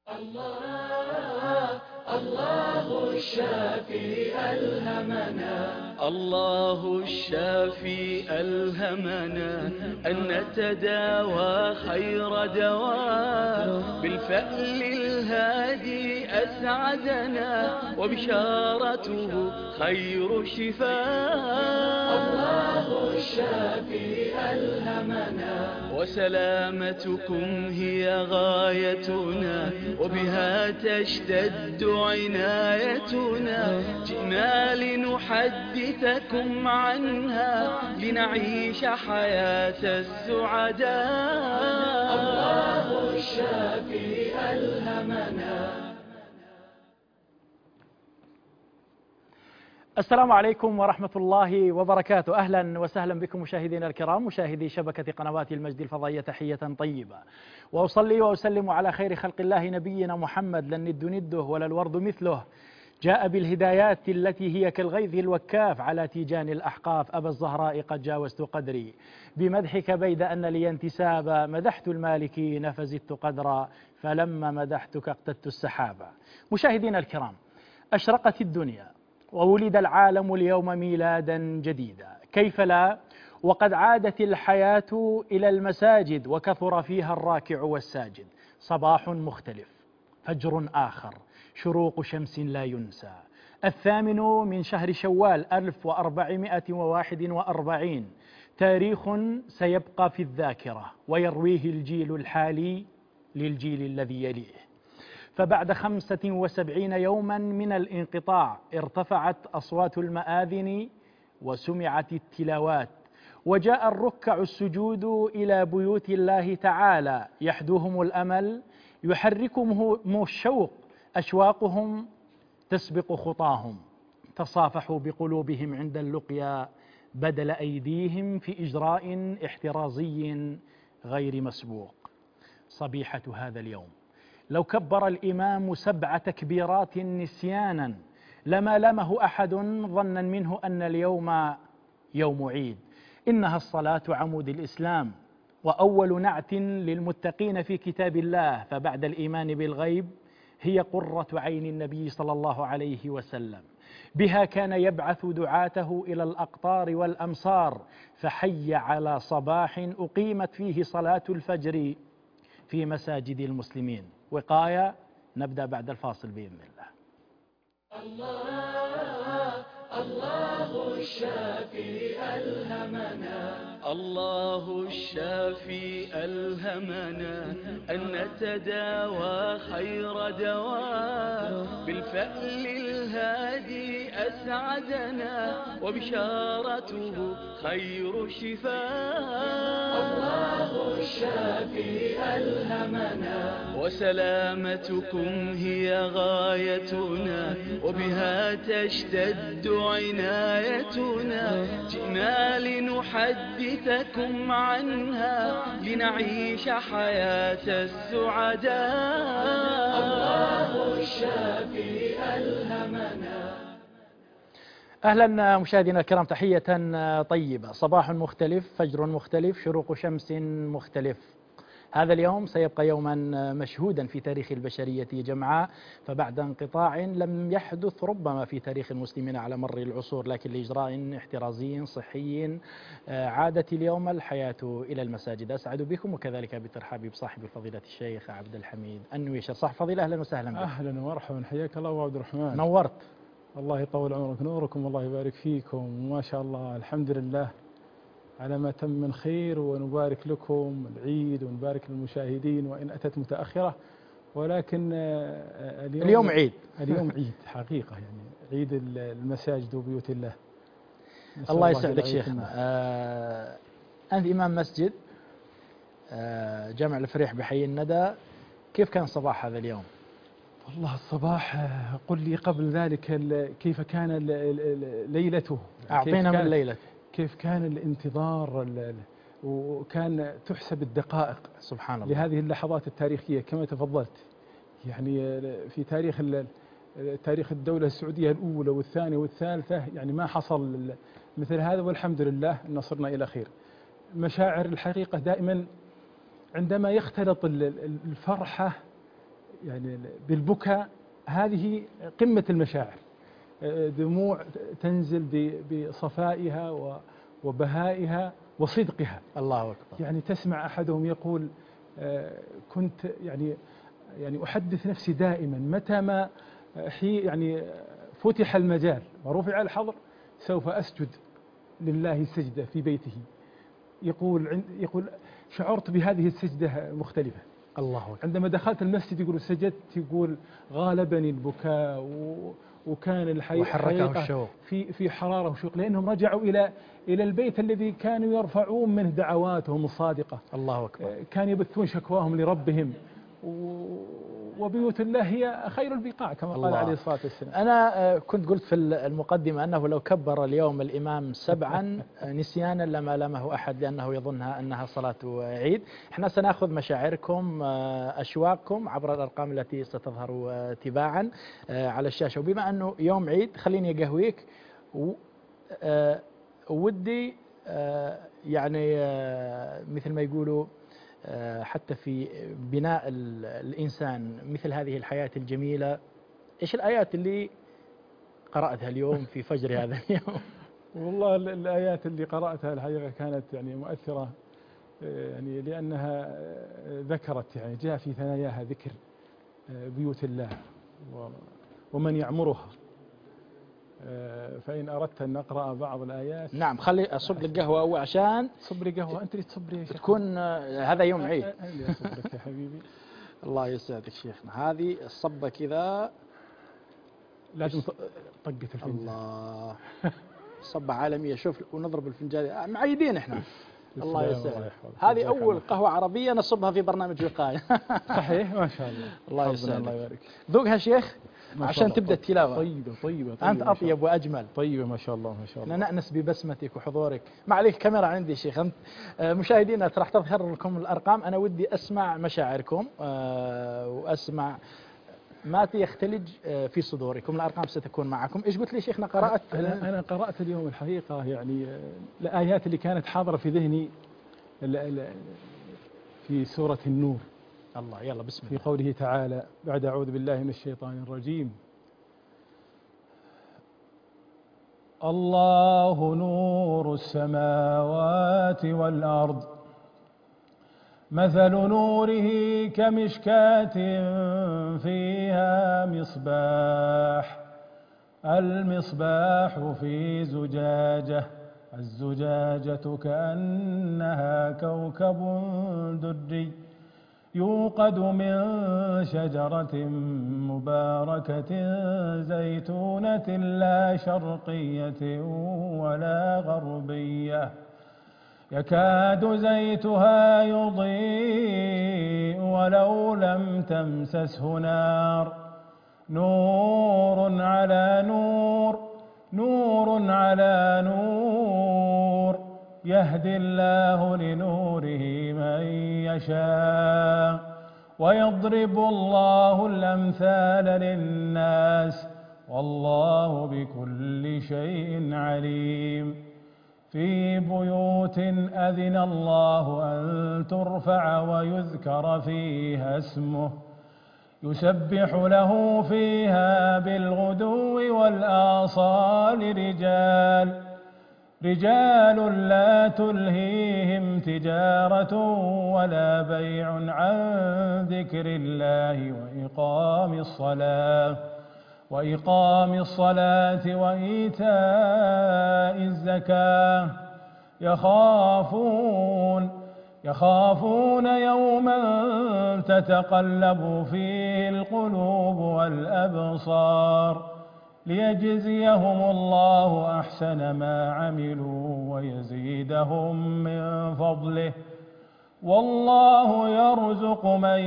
الله الله الشافي ألهمنا، الله الشافي ألهمنا أن نتداوى خير دواء، بالفأل الهادي أسعدنا وبشارته خير شفاء. الله الشافي ألهمنا، وسلامتكم هي غايتنا وبها تشتد عنايتنا، جئنا لنحدثكم عنها لنعيش حياة السعداء. الله الشافي ألهمنا. السلام عليكم ورحمة الله وبركاته. أهلا وسهلا بكم مشاهدينا الكرام، مشاهدي شبكة قنوات المجد الفضائية، تحية طيبة. وأصلي وأسلم على خير خلق الله نبينا محمد، لا الند نده ولا الورد مثله، جاء بالهدايات التي هي كالغيث الوكاف على تيجان الأحقاف. أبا الزهراء قد جاوزت قدري بمدحك بيد أن لي انتسابا، مدحت المالكين فزدت قدرا فلما مدحتك اقتدت السحابا. مشاهدينا الكرام، أشرقت الدنيا وولد العالم اليوم ميلادا جديدا، كيف لا وقد عادت الحياة إلى المساجد وكثر فيها الراكع والساجد. صباح مختلف، فجر آخر، شروق شمس لا ينسى. 8 من شهر شوال 1441، تاريخ سيبقى في الذاكرة ويرويه الجيل الحالي للجيل الذي يليه. فبعد 75 يوما من الانقطاع ارتفعت أصوات المآذن وسمعت التلاوات، وجاء الركع السجود إلى بيوت الله تعالى، يحدوهم الأمل، يحركهم الشوق، أشواقهم تسبق خطاهم، تصافحوا بقلوبهم عند اللقيا بدل أيديهم في إجراء احترازي غير مسبوق. صبيحة هذا اليوم لو كبر الإمام 7 تكبيرات نسيانا لما لمه أحد ظنا منه أن اليوم يوم عيد. إنها الصلاة عمود الإسلام وأول نعت للمتقين في كتاب الله، فبعد الإيمان بالغيب هي قرة عين النبي صلى الله عليه وسلم. بها كان يبعث دعاته إلى الأقطار والأمصار، فحي على صباح أقيمت فيه صلاة الفجر في مساجد المسلمين. وقاية، نبدأ بعد الفاصل بإذن الله. الله الله الشافي ألهمنا، الله الشافي ألهمنا أن نتداوى خير دواء، بالفأل الهادي أسعدنا وبشارته خير شفاء. الله الشافي ألهمنا، وسلامتكم هي غايتنا وبها تشتد عنايتنا، جئنا لنحدثكم عنها لنعيش حياة السعداء. الله الشافي ألهمنا. أهلا مشاهدينا الكرام، تحية طيبة. صباح مختلف، فجر مختلف، شروق شمس مختلف. هذا اليوم سيبقى يوما مشهودا في تاريخ البشرية جمعاء، فبعد انقطاع لم يحدث ربما في تاريخ المسلمين على مر العصور، لكن لإجراء احترازي صحي عادت اليوم الحياة إلى المساجد. أسعد بكم وكذلك بترحابي بصاحب الفضيلة الشيخ عبد الحميد النويشر. صاحب فضيلة، أهلا وسهلا بك. أهلا ومرحبا، حياك الله أبو عبد الرحمن. نورت. الله يطول عمرك، نوركم الله يبارك فيكم، وما شاء الله الحمد لله على ما تم من خير، ونبارك لكم العيد ونبارك للمشاهدين وإن أتت متأخرة، ولكن اليوم عيد. اليوم عيد حقيقة، يعني عيد المساجد وبيوت الله. الله يسعدك شيخنا. أنت إمام مسجد جامع الفريح بحي الندى، كيف كان صباح هذا اليوم؟ والله الصباح، قل لي قبل ذلك كيف كان ليلته. أعطينا من ليلته. كيف كان الانتظار، وكان تحسب الدقائق سبحان الله لهذه اللحظات التاريخية كما تفضلت. يعني في تاريخ الدولة السعودية الأولى والثانية والثالثة يعني ما حصل مثل هذا، والحمد لله أن صرنا إلى خير. مشاعر الحقيقة دائما عندما يختلط الفرحة يعني بالبكاء، هذه قمة المشاعر. دموع تنزل بصفائها وبهائها وصدقها. الله أكبر. يعني تسمع أحدهم يقول كنت يعني أحدث نفسي دائما متى ما يعني فتح المجال ورفع الحظر سوف أسجد لله السجدة في بيته. يقول شعرت بهذه السجدة مختلفة. الله أكبر. عندما دخلت المسجد يقول سجدت، يقول غالبني البكاء وكان وحركه الشوق في حرارة وشوق، لأنهم رجعوا إلى البيت الذي كانوا يرفعون منه دعواتهم الصادقة. الله أكبر. كانوا يبثون شكواهم لربهم، وبيوت الله هي خير البقاع كما قال عليه الصلاة والسلام. أنا كنت قلت في المقدمة أنه لو كبر اليوم الإمام 7 نسيانا لما لامه أحد، لأنه يظنها أنها صلاة عيد. احنا سنأخذ مشاعركم، أشواقكم عبر الأرقام التي ستظهر تباعا على الشاشة. وبما أنه يوم عيد خليني أقهويك، ودي يعني مثل ما يقولوا حتى في بناء الإنسان مثل هذه الحياة الجميلة، إيش الآيات اللي قرأتها اليوم في فجر هذا اليوم؟ والله الآيات اللي قرأتها الحقيقة كانت يعني مؤثرة، يعني لأنها ذكرت، يعني جاء في ثناياها ذكر بيوت الله ومن يعمرها. فإن أردت أن نقرأ بعض الآيات. نعم، خلي أصب لك قهوة أول عشان صب لي قهوة. أنت اللي تصب لي تكون هذا يوم عيد. أنا اللي أصب لك يا حبيبي. الله يسعدك شيخنا. هذه الصبة كذا لازم طقة الفنجان. الله، صبة عالمية. شوف ونضرب الفنجان معيدين احنا. الله يسعدك. هذه أول قهوة عربية نصبها في برنامج وقاية. صحيح، ما شاء الله. الله يسعدك. الله يبارك. ذوقها شيخ عشان تبدأ التلاوة. طيبة أنت أطيب وأجمل. طيبة ما شاء الله ما شاء الله. نأنس ببسمتك وحضورك. ما عليك كاميرا عندي شيخ. أنت مشاهدينا راح تظهر لكم الأرقام. أنا ودي أسمع مشاعركم وأسمع ما يختلج في صدوركم. الأرقام ستكون معكم. إيش قلت لي شيخنا قرأت؟ أنا قرأت اليوم الحقيقة يعني الآيات اللي كانت حاضرة في ذهني في سورة النور. الله، يلا بسم الله. في قوله تعالى بعد أعوذ بالله من الشيطان الرجيم: الله نور السماوات والأرض، مثل نوره كمشكاة فيها مصباح، المصباح في زجاجة، الزجاجة كأنها كوكب دري يوقد من شجرة مباركة زيتونة لا شرقية ولا غربية يكاد زيتها يضيء ولو لم تمسسه نار، نور على نور، نور على نور، يهدي الله لنوره من يشاء ويضرب الله الأمثال للناس والله بكل شيء عليم. في بيوت أذن الله أن ترفع ويذكر فيها اسمه يسبح له فيها بالغدو والآصال رجال لا تلهيهم تجارة ولا بيع عن ذكر الله وإقام الصلاة وإيتاء الزكاة يخافون يوما تتقلب فيه القلوب والأبصار ليجزيهم الله أحسن ما عملوا ويزيدهم من فضله والله يرزق من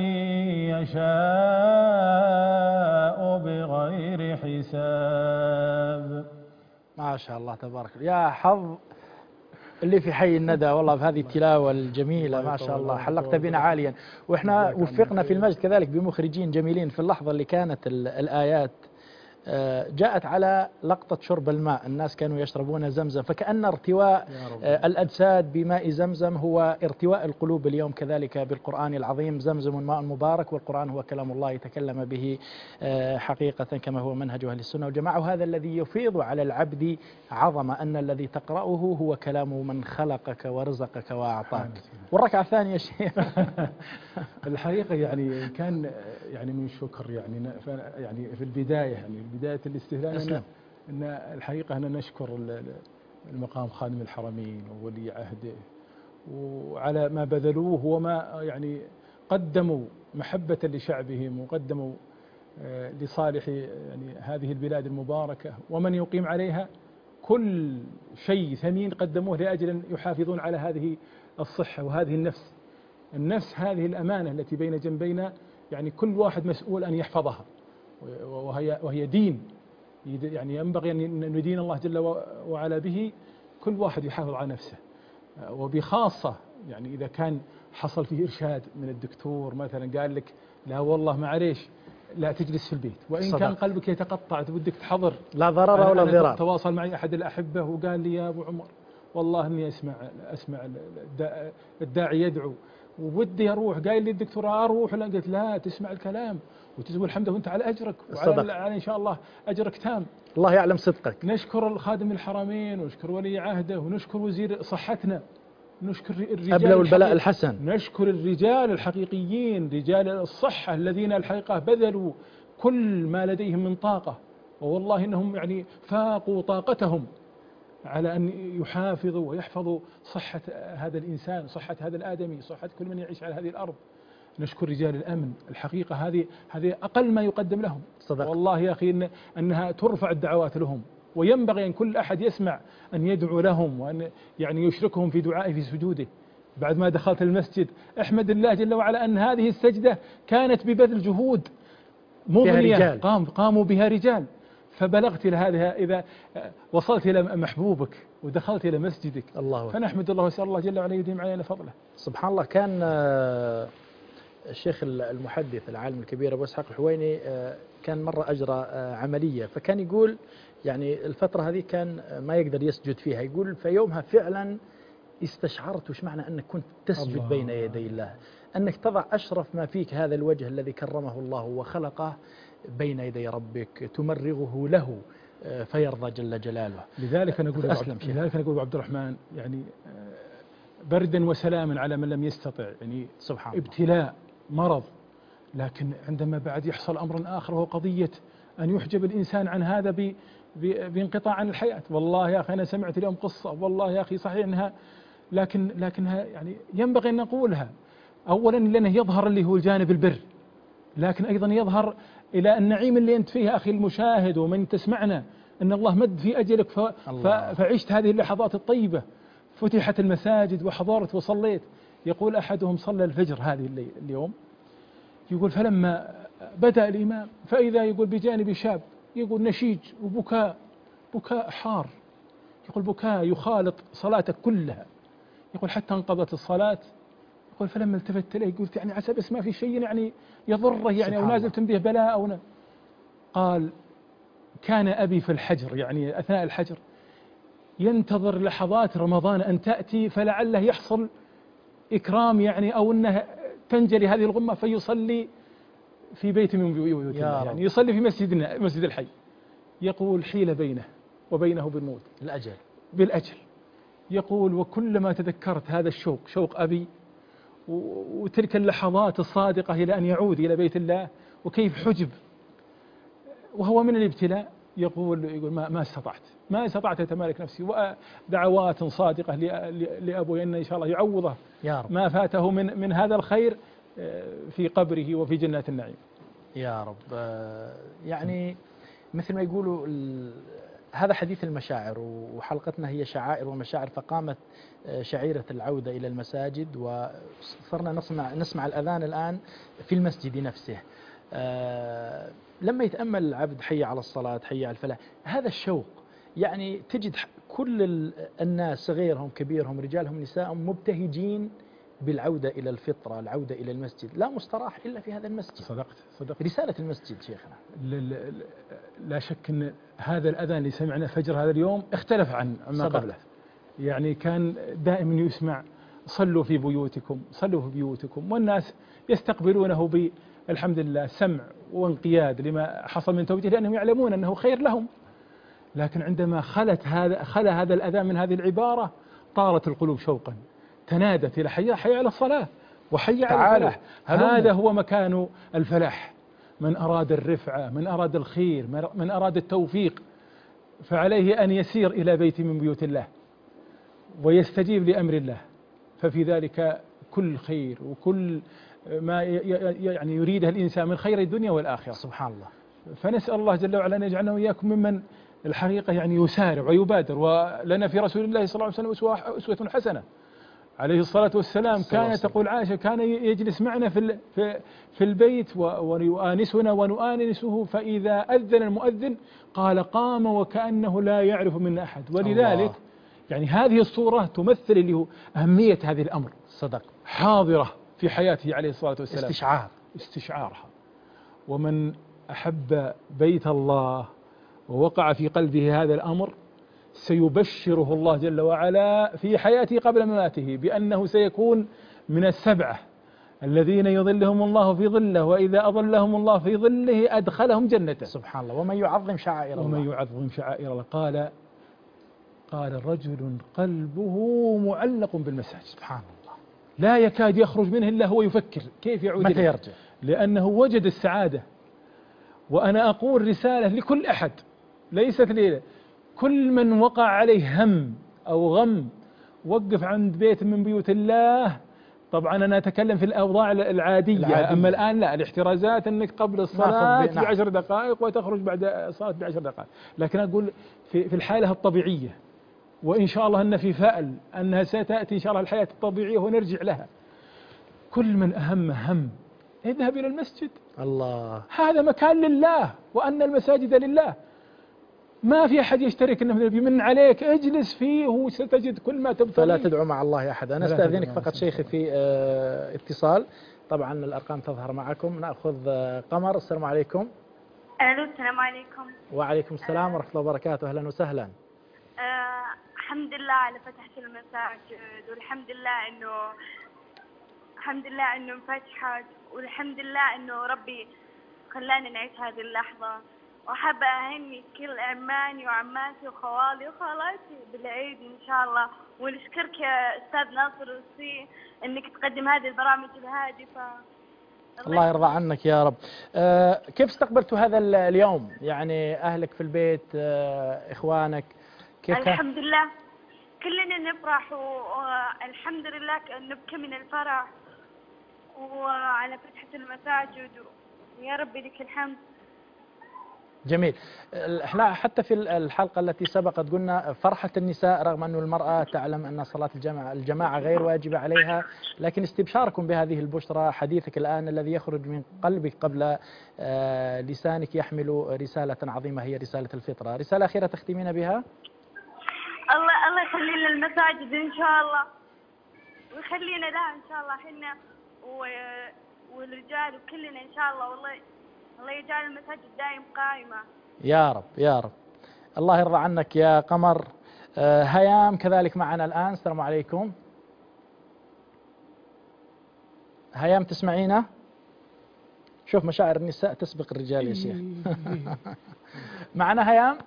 يشاء بغير حساب. ما شاء الله تبارك الله. يا حظ اللي في حي الندى والله بهذه التلاوة الجميلة. ما شاء الله حلقت بنا عاليا. وإحنا وفقنا في المجد كذلك بمخرجين جميلين في اللحظة اللي كانت الآيات جاءت على لقطة شرب الماء، الناس كانوا يشربون زمزم، فكأن ارتواء الأجساد بماء زمزم هو ارتواء القلوب اليوم كذلك بالقرآن العظيم. زمزم ماء مبارك، والقرآن هو كلام الله تكلم به حقيقة كما هو منهج أهل السنة والجماعة. وهذا الذي يفيض على العبد عظمة، أن الذي تقرأه هو كلام من خلقك ورزقك وأعطاك. والركعة الثانية شيء الحقيقة يعني كان يعني من شكر يعني في البداية، يعني بداية الاستهلال أن الحقيقة أن نشكر المقام خادم الحرمين وولي عهده وعلى ما بذلوه وما يعني قدموا محبة لشعبهم، وقدموا لصالح يعني هذه البلاد المباركة ومن يقيم عليها كل شيء ثمين قدموه لأجل أن يحافظون على هذه الصحة وهذه النفس هذه الأمانة التي بين جنبينا. يعني كل واحد مسؤول أن يحفظها، وهي دين، يعني ينبغي أن ندين الله جل وعلا به. كل واحد يحافظ على نفسه، وبخاصة يعني إذا كان حصل فيه إرشاد من الدكتور مثلا قال لك لا والله معليش لا تجلس في البيت، وإن صدق. كان قلبك يتقطع ودك تحضر، لا ضرر ولا ضرار. تواصل معي أحد الأحبة وقال لي يا أبو عمر والله إني أسمع الداعي يدعو وودي أروح، قايل لي الدكتور أروح، ولا قلت لا تسمع الكلام وتقول الحمد وأنت على أجرك وعلى إن شاء الله أجرك تام. الله يعلم صدقك. نشكر الخادم الحرمين ونشكر ولي عهده ونشكر وزير صحتنا، نشكر الرجال أبلوا البلاء الحسن، نشكر الرجال الحقيقيين رجال الصحة الذين الحقيقة بذلوا كل ما لديهم من طاقة، ووالله إنهم يعني فاقوا طاقتهم على أن يحافظوا ويحفظوا صحة هذا الإنسان، صحة هذا الآدمي، صحة كل من يعيش على هذه الأرض. نشكر رجال الأمن، الحقيقة هذه أقل ما يقدم لهم. صدق. والله يا أخي أنها ترفع الدعوات لهم، وينبغي أن كل أحد يسمع أن يدعو لهم، وأن يعني يشركهم في دعائه في سجوده. بعد ما دخلت المسجد احمد الله جل وعلا أن هذه السجدة كانت ببذل جهود مضنية قاموا بها رجال، فبلغت إلى هذا إذا وصلت إلى محبوبك ودخلت إلى مسجدك. الله فنحمد الله وسأل الله جل وعلا يديم علينا فضله. سبحان الله. كان الشيخ المحدث العالم الكبير أبو إسحاق الحويني كان مرة أجرى عملية، فكان يقول يعني الفترة هذه كان ما يقدر يسجد فيها، يقول فيومها فعلا استشعرت وش معنى أنك كنت تسجد بين يدي الله، أنك تضع أشرف ما فيك، هذا الوجه الذي كرمه الله وخلقه بين يدي ربك تمرغه له فيرضى جل جلاله. لذلك أنا أقول عبد الرحمن يعني بردا وسلاما على من لم يستطع، يعني سبحان ابتلاء مرض، لكن عندما بعد يحصل أمر آخر وهو قضية أن يحجب الإنسان عن هذا بانقطاع عن الحياة. والله يا أخي أنا سمعت اليوم قصة، والله يا أخي صحيح أنها لكنها يعني ينبغي أن نقولها. أولا لأنه يظهر اللي هو الجانب البر، لكن أيضا يظهر إلى النعيم اللي أنت فيه أخي المشاهد ومن تسمعنا، أن الله مد في أجلك فعشت هذه اللحظات الطيبة، فتحت المساجد وحضرت وصليت. يقول أحدهم صلى الفجر هذه اليوم، يقول فلما بدأ الإمام فإذا يقول بجانب شاب يقول نشيج وبكاء، بكاء حار، يقول بكاء يخالط صلاتك كلها، يقول حتى انقضت الصلاة. يقول فلما التفت إليه قلت يعني عسى بس ما في شيء يعني يضره يعني أو نازل به بلاء أو قال كان أبي في الحجر، يعني أثناء الحجر ينتظر لحظات رمضان أن تأتي فلعله يحصل إكرام يعني أو أنه تنجلي هذه الغمة فيصلي في بيت من بيوت الله، يعني يصلي في مسجد الحي. يقول حيل بينه وبينه بالموت بالأجل. يقول وكلما تذكرت هذا الشوق، شوق أبي وتلك اللحظات الصادقة إلى أن يعود إلى بيت الله، وكيف حجب وهو من الابتلاء، يقول ما استطعت أتمالك نفسي، ودعوات صادقة لأبوي أن شاء الله يعوضه ما فاته من هذا الخير في قبره وفي جنات النعيم يا رب. يعني مثل ما يقولوا هذا حديث المشاعر، وحلقتنا هي شعائر ومشاعر، فقامت شعيرة العودة إلى المساجد وصرنا نسمع الأذان الآن في المسجد نفسه. لما يتأمل العبد حي على الصلاة حي على الفلاح، هذا الشوق يعني تجد كل الناس صغيرهم كبيرهم رجالهم نساءهم مبتهجين بالعودة إلى الفطرة، العودة إلى المسجد، لا مستراح إلا في هذا المسجد. صدقت. رسالة المسجد شيخنا. لا شك أن هذا الأذان اللي سمعنا فجر هذا اليوم اختلف عن ما قبله. يعني كان دائما يسمع صلوا في بيوتكم، صلوا في بيوتكم، والناس يستقبلونه بالحمد لله سمع وانقياد لما حصل من توجيه، لأنهم يعلمون أنه خير لهم. لكن عندما خلا هذا الأذان من هذه العبارة طارت القلوب شوقا، تنادت إلى حي على الصلاة وحي على الفلاح. هذا هو مكان الفلاح. من أراد الرفعة، من أراد الخير، من أراد التوفيق، فعليه أن يسير إلى بيت من بيوت الله ويستجيب لأمر الله، ففي ذلك كل خير وكل ما يعني يريده الإنسان من خير الدنيا والآخرة. سبحان الله. فنسأل الله جل وعلا أن يجعلنا وإياكم ممن الحقيقة يعني يسارع ويبادر. ولنا في رسول الله صلى الله عليه وسلم أسوة حسنة عليه الصلاة والسلام. كانت تقول عائشة كان يجلس معنا في البيت ويؤانسنا ونؤانسه، فإذا أذن المؤذن قال قام وكأنه لا يعرف منا أحد. ولذلك يعني هذه الصورة تمثل له أهمية هذه الأمر. صدق. حاضرة في حياته عليه الصلاة والسلام. استشعارها. ومن أحب بيت الله ووقع في قلبه هذا الأمر سيبشره الله جل وعلا في حياته قبل مماته بأنه سيكون من السبعة الذين يظلهم الله في ظله، وإذا أظلهم الله في ظله أدخلهم جنته. سبحان الله. ومن يعظم شعائر الله. ومن يعظم شعائر الله. قال رجل قلبه معلق بالمساجد. سبحان الله. لا يكاد يخرج منه إلا هو يفكر كيف يعود متى يرجع، لأنه وجد السعادة. وأنا أقول رسالة لكل أحد ليست لي، كل من وقع عليه هم أو غم وقف عند بيت من بيوت الله. طبعا أنا أتكلم في الأوضاع العادية. أما الآن لا، الاحترازات أنك قبل الصلاة ب10 دقائق وتخرج بعد الصلاة ب10 دقائق. لكن أقول في الحالة الطبيعية، وإن شاء الله أن في فأل أنها ستأتي إن شاء الله الحياة الطبيعية ونرجع لها. كل من هم اذهب إلى المسجد. الله. هذا مكان لله، وأن المساجد لله، ما في أحد يشترك أنه من عليك، اجلس فيه وستجد كل ما تبغى. فلا تدعو مع الله أحد. أنا أستأذنك فقط شيخي في اتصال، طبعا الأرقام تظهر معكم. نأخذ قمر. السلام عليكم. ألو السلام عليكم. وعليكم السلام ورحمة الله وبركاته. أهلا وسهلا. الحمد لله على فتحة المساجد، والحمد لله إنه انفتحت، والحمد لله إنه ربي خلانا نعيش هذه اللحظة. وحابة أهني كل عماني وعماتي وخوالي وخالاتي بالعيد إن شاء الله، ونشكرك يا أستاذ ناصر السي إنك تقدم هذه البرامج الهادفة. الله يرضى عنك يا رب. كيف استقبلتوا هذا اليوم؟ يعني أهلك في البيت، إخوانك كيف؟ الحمد لله كلنا نفرح، والحمد لله نبكي من الفرح وعلى فتحة المساجد، يا رب لك الحمد. جميل. احنا حتى في الحلقة التي سبقت قلنا فرحة النساء رغم أن المرأة تعلم أن صلاة الجماعة غير واجبة عليها، لكن استبشاركم بهذه البشرى، حديثك الآن الذي يخرج من قلبك قبل لسانك يحمل رسالة عظيمة هي رسالة الفطرة. رسالة أخيرة تختمين بها؟ الله يخلي لنا المساجد إن شاء الله، ويخلينا لها إن شاء الله حنا والرجال وكلنا إن شاء الله. والله الله يجعل المساجد دائم قائمة يا رب يا رب. الله يرضى عنك يا قمر. هيام كذلك معنا الآن. السلام عليكم. هيام تسمعينا؟ شوف مشاعر النساء تسبق الرجال يا شيخ. معنا هيام؟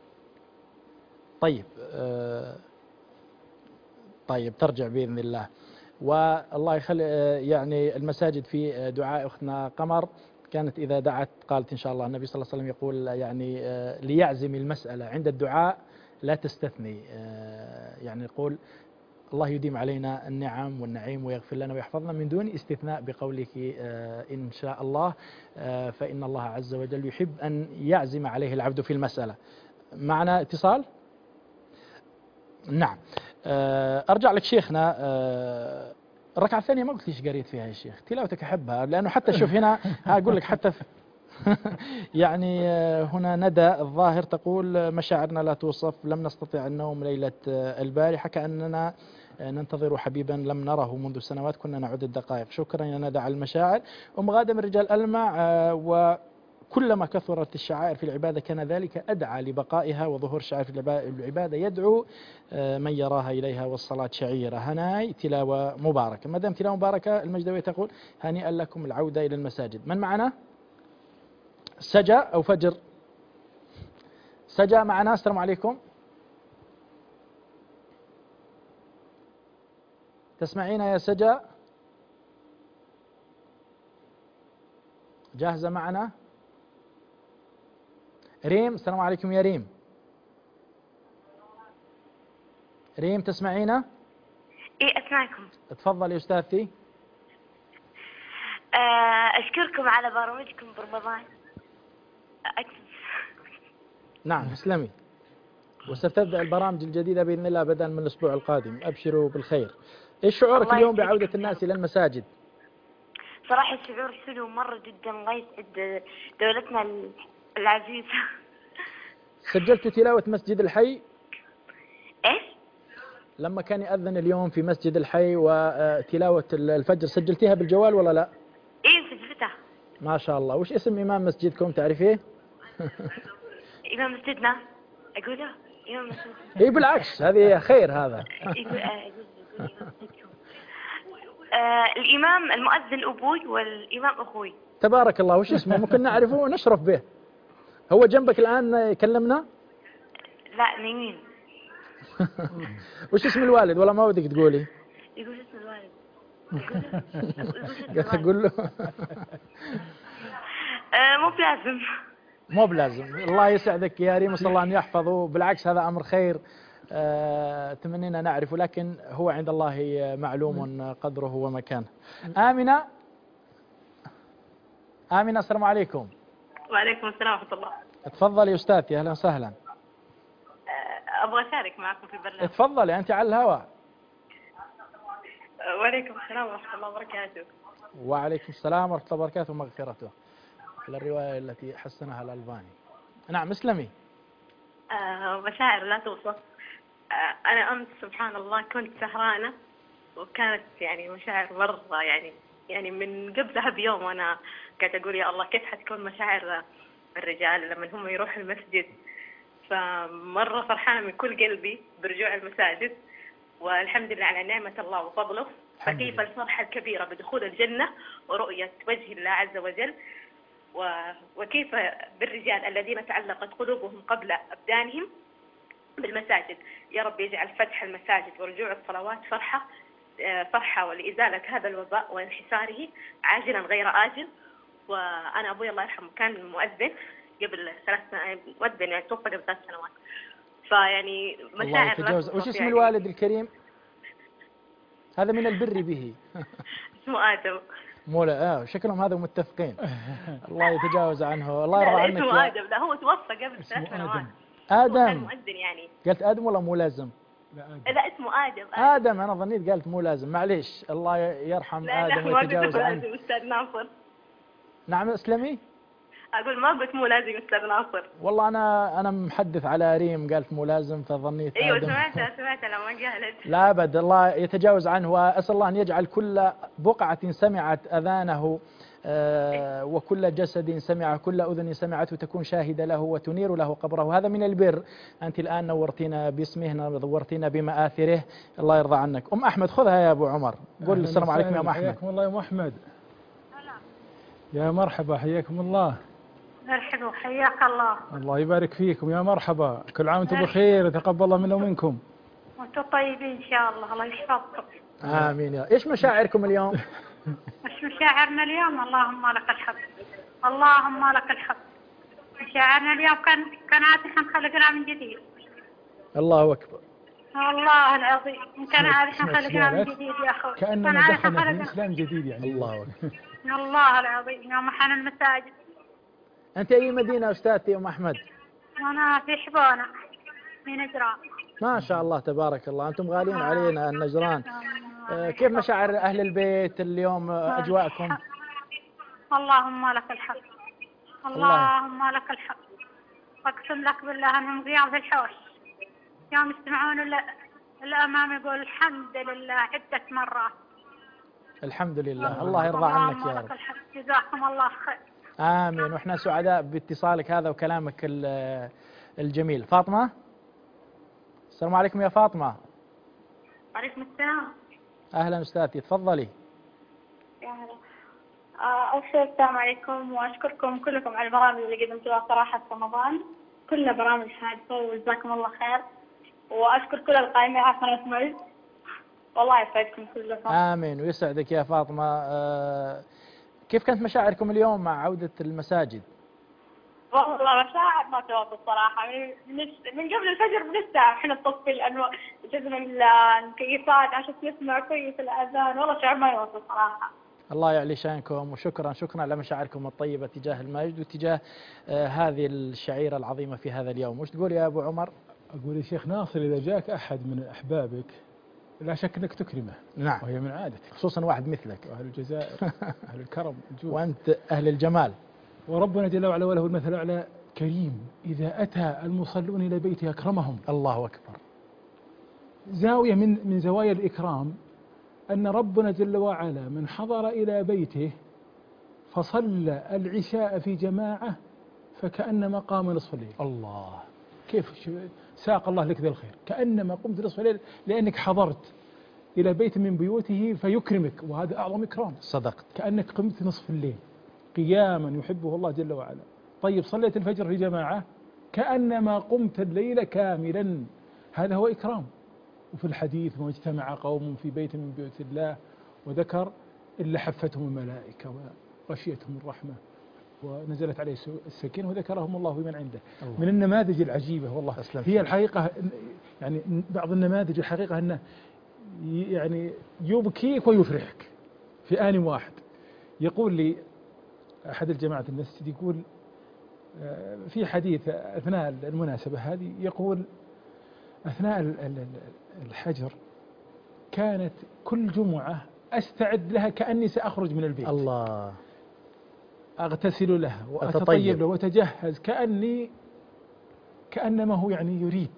طيب ترجع بإذن الله. والله يخلي يعني المساجد في دعاء أختنا قمر كانت إذا دعت قالت إن شاء الله النبي صلى الله عليه وسلم يقول يعني ليعزم المسألة عند الدعاء لا تستثني، يعني يقول الله يديم علينا النعم والنعيم ويغفر لنا ويحفظنا من دون استثناء بقولك إن شاء الله، فإن الله عز وجل يحب أن يعزم عليه العبد في المسألة. معنا اتصال؟ نعم. أرجع لك شيخنا. الركعة الثانية ما قلت ليش قريت فيها يا شيخ؟ تلاوتك أحبها، لأنه حتى شوف هنا أقول لك حتى يعني هنا ندى الظاهر تقول مشاعرنا لا توصف، لم نستطع النوم ليلة البارحة، كأننا ننتظر حبيبا لم نره منذ سنوات كنا نعد الدقائق. شكرا يا ندى على المشاعر. أم غادة من رجال ألمع، وكلما كثرت الشعائر في العبادة كان ذلك أدعى لبقائها، وظهور الشعائر في العبادة يدعو من يراها إليها، والصلاة شعيرة. هناي تلاوة مباركة. ما دام تلاوة مباركة، المجدوية تقول هنيئا لكم العودة إلى المساجد. من معنا؟ سجا أو فجر؟ سجا معنا. السلام عليكم. تسمعينا يا سجا؟ جاهزة معنا؟ ريم، السلام عليكم يا ريم. ريم تسمعينا؟ إيه أسمعكم. تفضل يا أستاذتي. أشكركم على برامجكم برمضان. نعم اسلمي. وستبدأ البرامج الجديدة بإذن الله بدءا من الأسبوع القادم. أبشروا بالخير. إيش شعورك اليوم بعودة الناس إلى المساجد؟ صراحة الشعور حلو مرة جدا. الله يسعد دولتنا العزيزة. سجلت تلاوة مسجد الحي؟ إيش؟ لما كان يأذن اليوم في مسجد الحي وتلاوة الفجر سجلتيها بالجوال ولا لا؟ إيه سجلتها. ما شاء الله. وش اسم إمام مسجدكم تعرفيه؟ إمام مسجدنا أقوله إمام مسجدنا. إيه بالعكس هذه خير هذا. الإمام المؤذن أبوي والإمام أخوي. تبارك الله. وش اسمه ممكن نعرفه ونشرف به؟ هو جنبك الآن يكلمنا؟ لا نايمين. وش اسم الوالد ولا ما ودك تقولي؟ يقول اسم الوالد. قلت أقول له. مو بلازم. مو بلازم. الله يسعدك يا ريم، وصلى الله أن يحفظه. بالعكس هذا أمر خير تمنينا نعرفه، لكن هو عند الله معلوم قدره ومكانه. آمنة. آمنة السلام عليكم. وعليكم السلام ورحمة الله. تفضل يا أستاذتي. أهلا وسهلا. أبغى أشارك معكم في البرنامج. تفضلي أنت على الهواء. وعليكم السلام ورحمة الله وبركاته. وعليكم السلام ورحمة الله وبركاته ومغفرته. على الرواية التي حسنها الألباني. نعم اسلمي. مشاعر لا توصف. أنا أمس سبحان الله كنت سهرانة، وكانت يعني مشاعر مرة يعني من قبلها بيوم وأنا قاعدة أقول يا الله كيف حتكون مشاعر الرجال لما هم يروحوا المسجد. فمرة فرحانة من كل قلبي برجوع المساجد، والحمد لله على نعمة الله وفضله. فكيف الفرحة الكبيرة بدخول الجنة ورؤية وجه الله عز وجل، وكيف بالرجال الذين تعلقت قلوبهم قبل أبدانهم بالمساجد. يا رب يجعل فتح المساجد ورجوع الصلوات فرحة ولإزالة هذا الوباء وانحساره عاجلا غير آجل. وأنا أبوي الله يرحمه كان مؤذن قبل 3 سنوات، مؤذن يعني توفى قبل 3 سنوات. فيعني مشاعر لا توصف. وش اسم الوالد الكريم؟ هذا من البر به. اسمه آدم. مولا شكلهم هذا متفقين. الله يتجاوز عنه. الله يرضى عنك. اسمه آدم. لا هو توفى قبل 3 سنوات. آدم. كان مؤذن يعني. قلت آدم ولا مو لازم؟ لا اسمه آدم. آدم أنا ظنيت قالت مو لازم. معليش الله يرحم آدم ويتجاوز عنه. لازم أستاذ ناصر. نعم اسلمي. أقول ما قلت مو لازم أستاذ ناصر. والله أنا محدث على ريم قالت مو لازم فظنيت أيوة آدم. سمعتها لما قالت. لا أبد. الله يتجاوز عنه، وأسأل الله أن يجعل كل بقعة سمعت أذانه وكل جسد سمع، كل أذن سمعته تكون شاهدة له وتنير له قبره. هذا من البر. أنت الآن نورتينا باسمه، نورتينا بمآثره. الله يرضى عنك. أم أحمد خذها يا أبو عمر. قول السلام عليكم يا أم أحمد. حياكم الله يا أم أحمد. يا مرحبا حياكم الله. مرحبا حياك الله. الله يبارك فيكم. يا مرحبا. كل عام وانتم بخير وتقبل الله منا ومنكم. وانتم طيبين إن شاء الله. الله يحفظكم. آمين. يا إيش مشاعركم اليوم؟ مش مشاعرنا اليوم؟ اللهم لك الحمد. اللهم لك الحمد. مشاعرنا اليوم كان عادة خلقنا من جديد. الله أكبر. والله العظيم كان عادة خلقنا من جديد يا أخوي. كأننا دخلنا في إسلام جديد يعني. الله أكبر. والله العظيم يوم حان المساجد. أنت أي مدينة أستاذتي أم أحمد؟ أنا في حبونة في نجران. ما شاء الله تبارك الله. أنتم غالين علينا النجران. كيف مشاعر أهل البيت اليوم أجواءكم؟ اللهم لك الحمد. اللهم لك الحمد. أقسم لك بالله أنهم قيام في الحوش يوم يستمعون الأمام يقول الحمد لله عدة مرات. الحمد لله، الله يرضى عنك يا رب. جزاكم الله خير. آمين، وإحنا سعداء باتصالك هذا وكلامك الجميل. فاطمة، السلام عليكم يا فاطمة. وعليكم السلام. أهلا أستاذتي، تفضلي. يا هلا. أول شيء السلام عليكم، وأشكركم كلكم على البرامج اللي قدمتوها صراحة في رمضان، كلها برامج هادفة وجزاكم الله خير. وأشكر كل القائمين على قناة مجد، والله يسعدكم كلكم. آمين ويسعدك يا فاطمة. كيف كانت مشاعركم اليوم مع عودة المساجد؟ والله مشاعر ما توصف صراحة. من قبل الفجر بنستعب احنا نطفي الأنوار، جزء من المكيفات عشان نسمع كويس الأذان، والله شعور ما يوصف صراحة. الله يعلي شانكم، وشكرا على مشاعركم الطيبة تجاه المجد وتجاه هذه الشعيرة العظيمة في هذا اليوم. وش تقول يا أبو عمر؟ أقول يا شيخ ناصر، إذا جاك أحد من أحبابك لا شك أنك تكرمه. نعم، وهي من عادتك، خصوصا واحد مثلك، أهل الجزائر أهل الكرم الجود، وأنت أهل الجمال. وربنا جل وعلا وله المثل الأعلى كريم، إذا أتى المصلون إلى بيته أكرمهم. الله أكبر. زاوية من زوايا الإكرام أن ربنا جل وعلا من حضر إلى بيته فصلى العشاء في جماعة فكأنما قام نصف الليل. الله، كيف ساق الله لك ذا الخير، كأنما قمت نصف الليل لأنك حضرت إلى بيت من بيوته فيكرمك، وهذا أعظم إكرام. صدقت، كأنك قمت نصف الليل قياما يحبه الله جل وعلا. طيب صليت الفجر في جماعة كأنما قمت الليل كاملا، هذا هو إكرام. وفي الحديث ما اجتمع قوم في بيت من بيوت الله وذكر إلا حفتهم الملائكة وغشيتهم الرحمة ونزلت عليه السكينة وذكرهم الله بمن عنده. الله. من النماذج العجيبة والله هي الحقيقة، يعني بعض النماذج الحقيقة أنه يعني يبكيك ويفرحك في آن واحد. يقول لي أحد الجماعة المسجد، يقول في حديث أثناء المناسبة هذه، يقول أثناء الحجر كانت كل جمعة أستعد لها كأني سأخرج من البيت. الله، أغتسل لها وأتطيب له وأتجهز كأنما هو يعني يريد.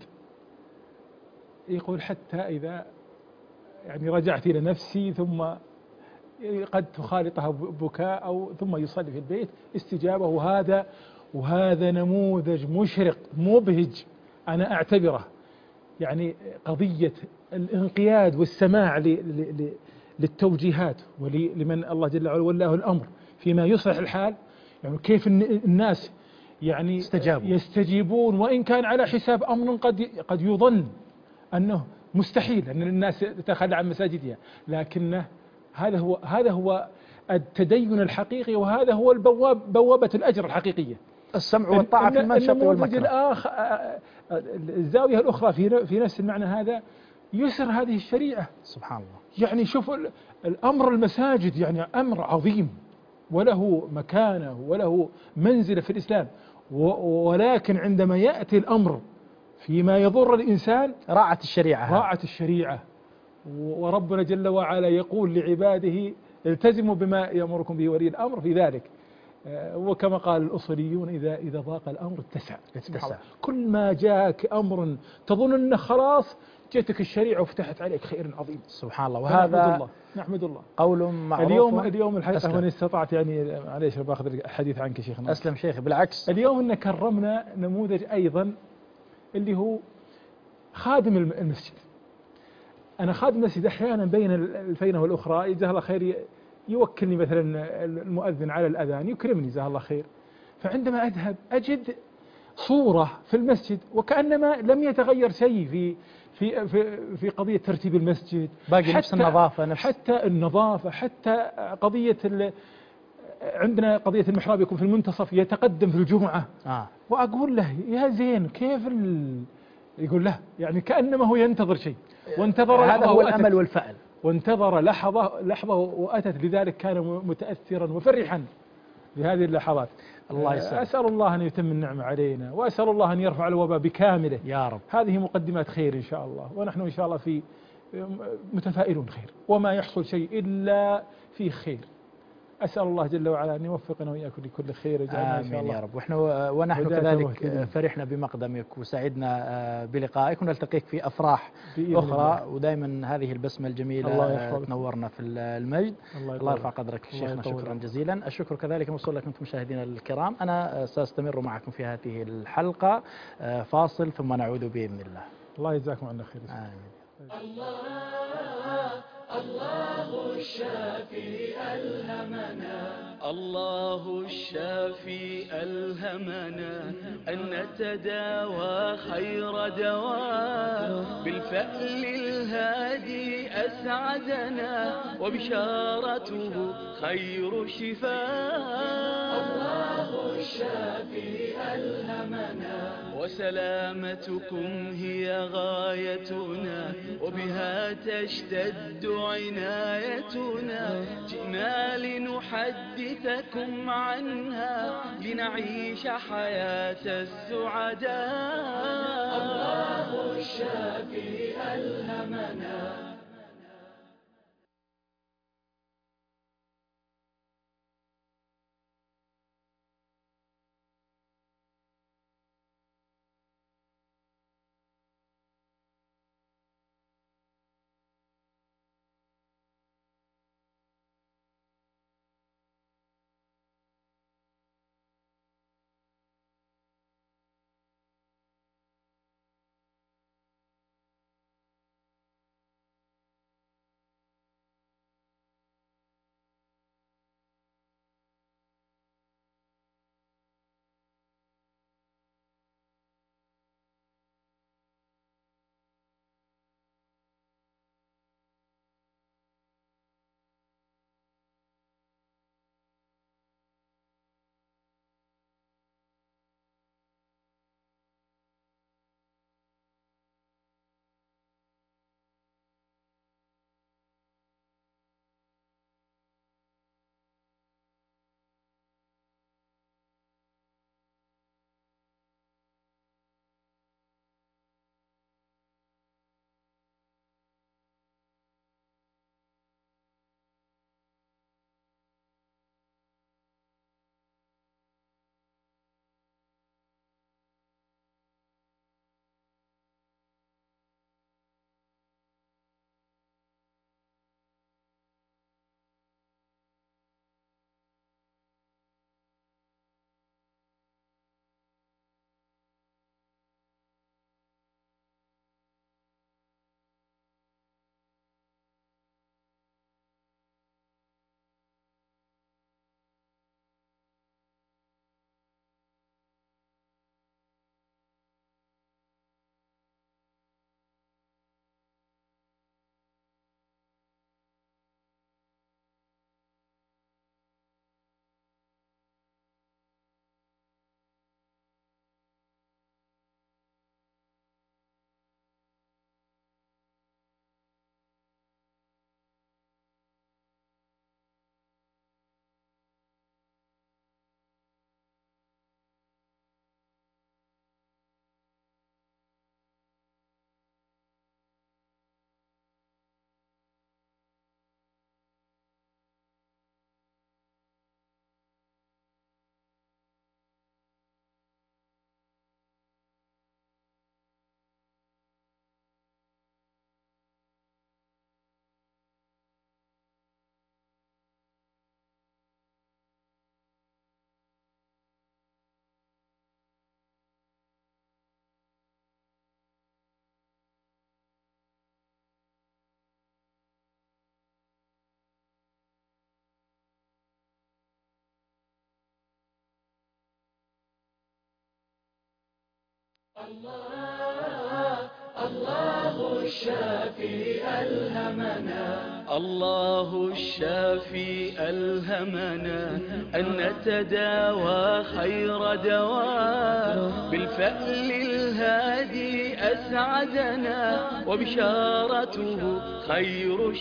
يقول حتى إذا يعني رجعت إلى نفسي ثم قد تخالطها بكاء أو ثم يصلي في البيت استجابة. وهذا نموذج مشرق مبهج أنا أعتبره، يعني قضية الانقياد والسماع للتوجيهات ولمن الله جل وعلا ولاه الأمر فيما يصلح الحال. يعني كيف الناس يعني يستجيبون وإن كان على حساب أمر قد يظن أنه مستحيل أن الناس تتخلى عن مساجدها، لكنه هذا هو التدين الحقيقي، وهذا هو بوابة الأجر الحقيقية، السمع والطاعة في المنشط والمكره. الزاوية الأخرى في نفس المعنى هذا يسر هذه الشريعة. سبحان الله. يعني شوف الأمر المساجد يعني أمر عظيم وله مكانة وله منزلة في الإسلام، ولكن عندما يأتي الأمر فيما يضر الإنسان راعت الشريعة. وربنا جل وعلا يقول لعباده التزموا بما يأمركم به ولي الأمر في ذلك. وكما قال الأصوليون إذا ضاق الأمر اتسع. كل ما جاءك أمر تظن أنه خلاص جئتك الشريعة وفتحت عليك خير عظيم. سبحان الله. وهذا نحمد الله قول معروف. اليوم الحقيقة من استطعت يعني معليش باخذ الحديث عنك يا شيخنا. أسلم شيخي، بالعكس اليوم إن كرمنا نموذج أيضا اللي هو خادم المسجد. أنا خادم المسجد أحيانا بين الفينة والأخرى جزاه الله خير يوكلني مثلا المؤذن على الأذان يكرمني جزاه الله خير، فعندما أذهب أجد صورة في المسجد وكأنما لم يتغير شيء في قضية ترتيب المسجد، باقي نفس النظافة، حتى النظافة، حتى قضية عندنا قضية المحراب يكون في المنتصف يتقدم في الجمعة. وأقول له يا زين كيف يقول له يعني كأنما هو ينتظر شيء، وانتظر هذا هو الأمل والفعل، وانتظر لحظة وأتت، لذلك كان متأثرا وفرحا بهذه اللحظات. الله يسلمك. أسأل الله أن يتم النعمة علينا، وأسأل الله أن يرفع الوباء بكامله يا رب. هذه مقدمات خير إن شاء الله، ونحن إن شاء الله متفائلون خير، وما يحصل شيء إلا في خير. أسأل الله جل وعلا أن يوفقنا وإياكم لكل خير ويجعلنا إن شاء آمين الله. يا رب. ونحن هداة كذلك مهتدين. فرحنا بمقدمك وسعدنا بلقائك، ونلتقيك في أفراح بإذن أخرى، الله. ودائما هذه البسمة الله الجميلة يحفظك. تنورنا في المجد. الله يرفع قدرك الله شيخنا، يطول شكرا عمرك. جزيلا. الشكر كذلك موصول لكم مشاهدينا الكرام. أنا سأستمر معكم في هذه الحلقة، فاصل ثم نعود بإذن الله. الله يجزاكم عنا خير. آمين. الله الشافي ألهمنا الله الشافي ألهمنا أن نتداوى خير دواء، بالفأل الهادي أسعدنا وبشارته خير شفاء. الله الشافي ألهمنا وسلامتكم هي غايتنا وبها تشتد عنايتنا، جئنا لنحدثكم عنها لنعيش حياة السعداء. الله الشافي ألهمنا. الله الشافي ألهمنا الله الشافي ألهمنا أن نتداوى خير دواء، بالفأل الهادي أسعدنا وبشارته خير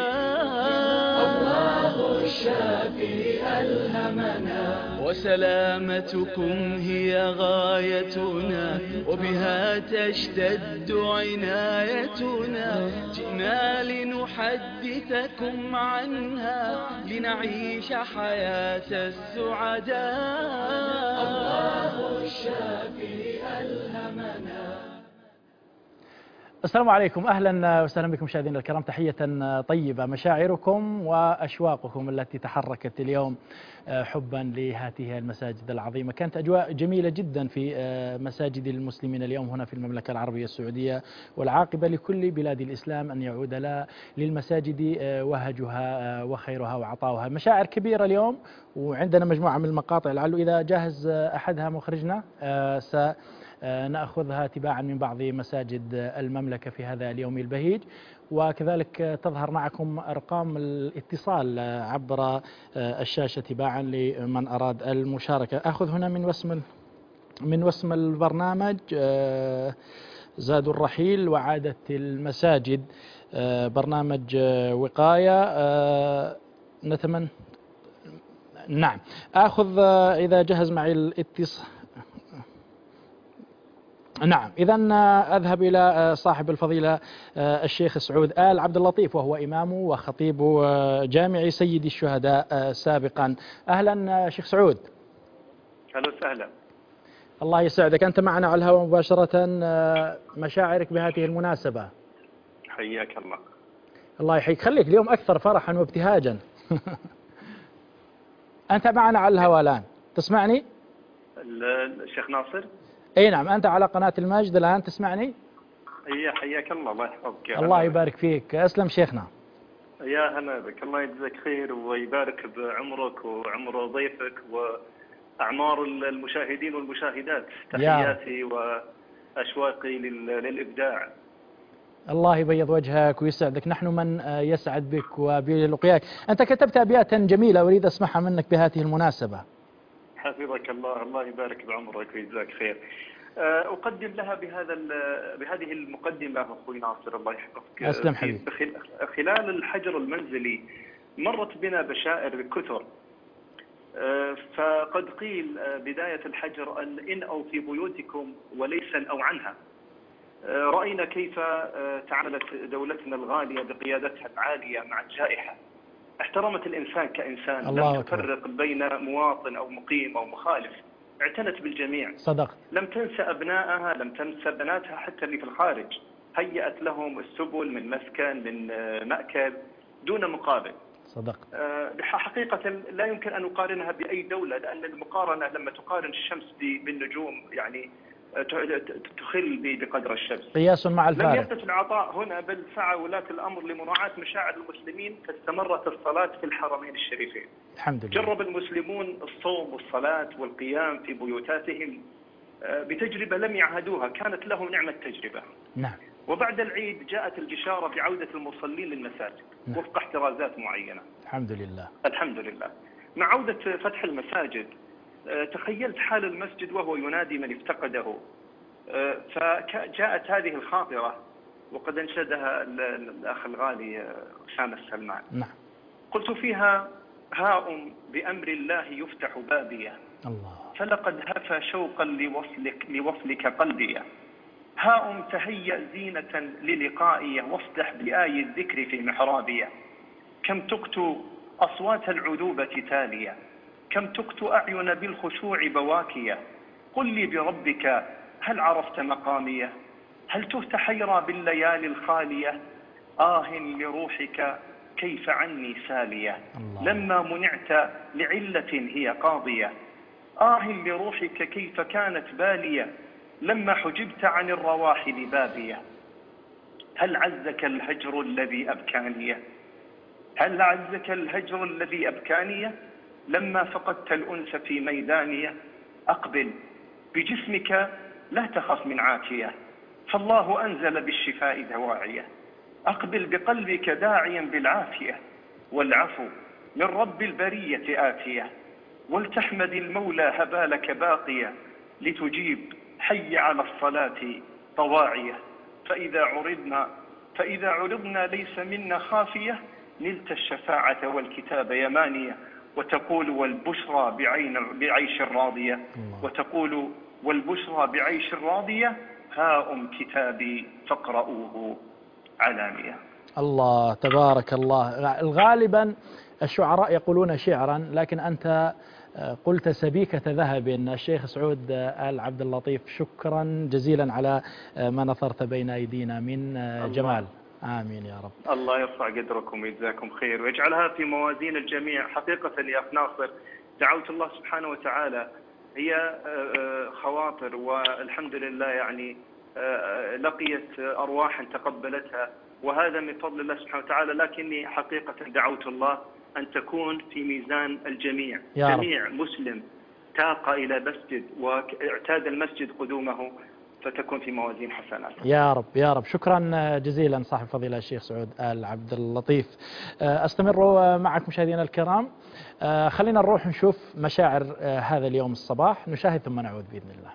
شفاء. الله الشافي ألهمنا وسلامتكم هي غايتنا وبها تشتد عنايتنا، جئنا لنحدث حديثكم عنها لنعيش حياة السعداء. الله الشافي ألهمنا. السلام عليكم، أهلا وسهلا بكم مشاهدينا الكرام، تحية طيبة. مشاعركم وأشواقكم التي تحركت اليوم حبا لهذه المساجد العظيمة، كانت أجواء جميلة جدا في مساجد المسلمين اليوم هنا في المملكة العربية السعودية، والعاقبة لكل بلاد الإسلام أن يعود للمساجد وهجها وخيرها وعطاؤها. مشاعر كبيرة اليوم، وعندنا مجموعة من المقاطع، لعله إذا جاهز أحدها مخرجنا نأخذها تباعا من بعض مساجد المملكة في هذا اليوم البهيج، وكذلك تظهر معكم أرقام الاتصال عبر الشاشة تباعا لمن أراد المشاركة. أخذ هنا من وسم البرنامج زاد الرحيل وعادة المساجد، برنامج وقاية. نتمنى نعم أخذ إذا جهز معي الاتصال. نعم، إذا أذهب إلى صاحب الفضيلة الشيخ سعود آل عبد اللطيف، وهو إمام وخطيب جامع سيد الشهداء سابقا. أهلا شيخ سعود. أهلا وسهلا. الله يسعدك، أنت معنا على الهواء مباشرة. مشاعرك بهذه المناسبة؟ حياك الله. الله يحييك، خليك اليوم أكثر فرحا وابتهاجا. أنت معنا على الهواء الآن، تسمعني؟ الشيخ ناصر. اي نعم، انت على قناة المجد الان، تسمعني؟ حياك الله، الله يحفظك. الله يبارك فيك، اسلم شيخنا. يا هلا بك، الله يجزاك خير ويبارك بعمرك وعمر ضيفك واعمار المشاهدين والمشاهدات. تحياتي واشواقي للابداع. الله يبيض وجهك ويسعدك، نحن من يسعد بك وبلقياك. انت كتبت ابياتا جميلة اريد اسمعها منك بهذه المناسبة. حفظك الله، الله يبارك بعمرك ويجزاك خير. أقدم لها بهذه المقدمة أخوي ناصر، الله يحفظك. أسلم حبيبي. خلال الحجر المنزلي مرت بنا بشائر كثر، فقد قيل بداية الحجر أن إنأوا في بيوتكم وليس أو عنها. رأينا كيف تعاملت دولتنا الغالية بقيادتها العالية مع الجائحة، احترمت الإنسان كإنسان، لم تفرق بين مواطن أو مقيم أو مخالف، اعتنت بالجميع. صدقت. لم تنسى أبنائها، لم تنسى بناتها حتى اللي في الخارج، هيأت لهم السبل من مسكن من مأكل دون مقابل. صدقت. حقيقة لا يمكن أن نقارنها بأي دولة، لأن المقارنة لما تقارن الشمس بالنجوم يعني تخل بقدر الشمس. قياس مع الفارق. لم يقف العطاء هنا، بل سعى ولاة الأمر لمراعاة مشاعر المسلمين، فاستمرت الصلاة في الحرمين الشريفين. الحمد لله. جرب المسلمون الصوم والصلاة والقيام في بيوتاتهم بتجربة لم يعهدوها، كانت لهم نعمة تجربة. نعم. وبعد العيد جاءت البشارة بعودة المصلين للمساجد. نعم. وفق احترازات معينة. الحمد لله. الحمد لله. مع عودة فتح المساجد تخيلت حال المسجد وهو ينادي من افتقده، فجاءت هذه الخاطرة وقد انشدها الأخ الغالي أسامة السلمان. نعم. قلت فيها: هاء بأمر الله يفتح بابي، الله، فلقد هفى شوقا لوصلك قلبي. هاء تهيأ زينة للقائي، وافتح بآي الذكر في محرابي. كم تقت أصوات العذوبة تالية، كم تقت أعين بالخشوع بواكية. قل لي بربك هل عرفت مقامي؟ هل تهت حيرى بالليالي الخالية؟ لروحك كيف عني سالية، لما منعت لعلة هي قاضية. لروحك كيف كانت بالية، لما حجبت عن الرواحل بابية. هل عزك الهجر الذي أبكاني؟ هل عزك الهجر الذي أبكاني؟ لما فقدت الأنس في ميداني. أقبل بجسمك لا تخف من عاتية، فالله أنزل بالشفاء دواعية. أقبل بقلبك داعيا بالعافية، والعفو من رب البرية آتية. ولتحمد المولى هبالك باقية، لتجيب حي على الصلاة طواعية. فإذا عرضنا ليس منا خافية، نلت الشفاعة والكتاب يمانية. وتقول والبشرى بعيش راضية، وتقول والبشرى بعيش راضية. هاؤم كتابي فاقرؤوه علانية. الله تبارك الله. غالبا الشعراء يقولون شعرا، لكن أنت قلت سبيكة ذهب. الشيخ سعود آل عبد اللطيف، شكرا جزيلا على ما نثرت بين أيدينا من جمال. آمين يا رب. الله يرفع قدركم ويجزاكم خير ويجعلها في موازين الجميع. حقيقة يا أخ ناصر، دعوة الله سبحانه وتعالى هي خواطر، والحمد لله يعني لقيت أرواحا تقبلتها، وهذا من فضل الله سبحانه وتعالى. لكني حقيقة دعوت الله أن تكون في ميزان الجميع، جميع مسلم تاق إلى مسجد واعتاد المسجد قدومه فتكون في موازين حسنات. يا رب يا رب. شكرا جزيلا صاحب فضيلة الشيخ سعود آل عبد اللطيف. استمر معك مشاهدينا الكرام. خلينا نروح نشوف مشاعر هذا اليوم الصباح، نشاهد ثم نعود بإذن الله.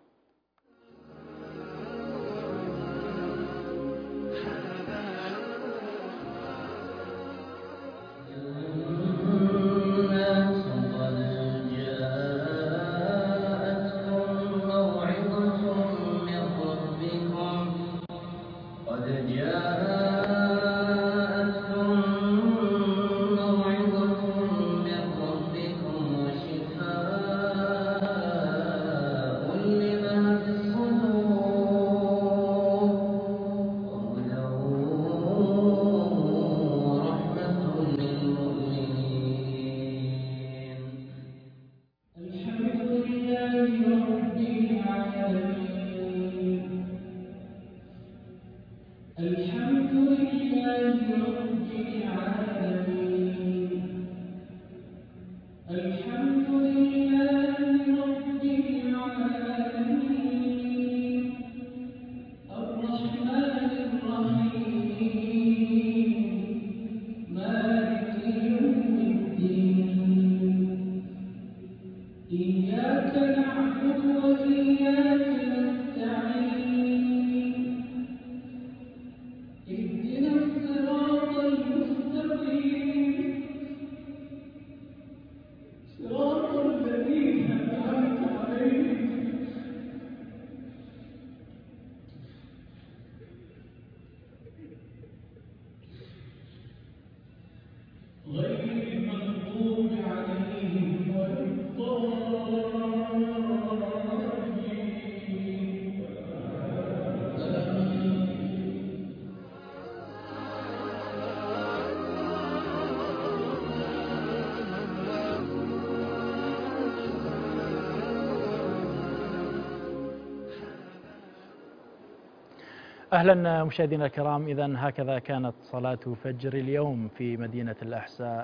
أهلا مشاهدينا الكرام. إذن هكذا كانت صلاة فجر اليوم في مدينة الأحساء،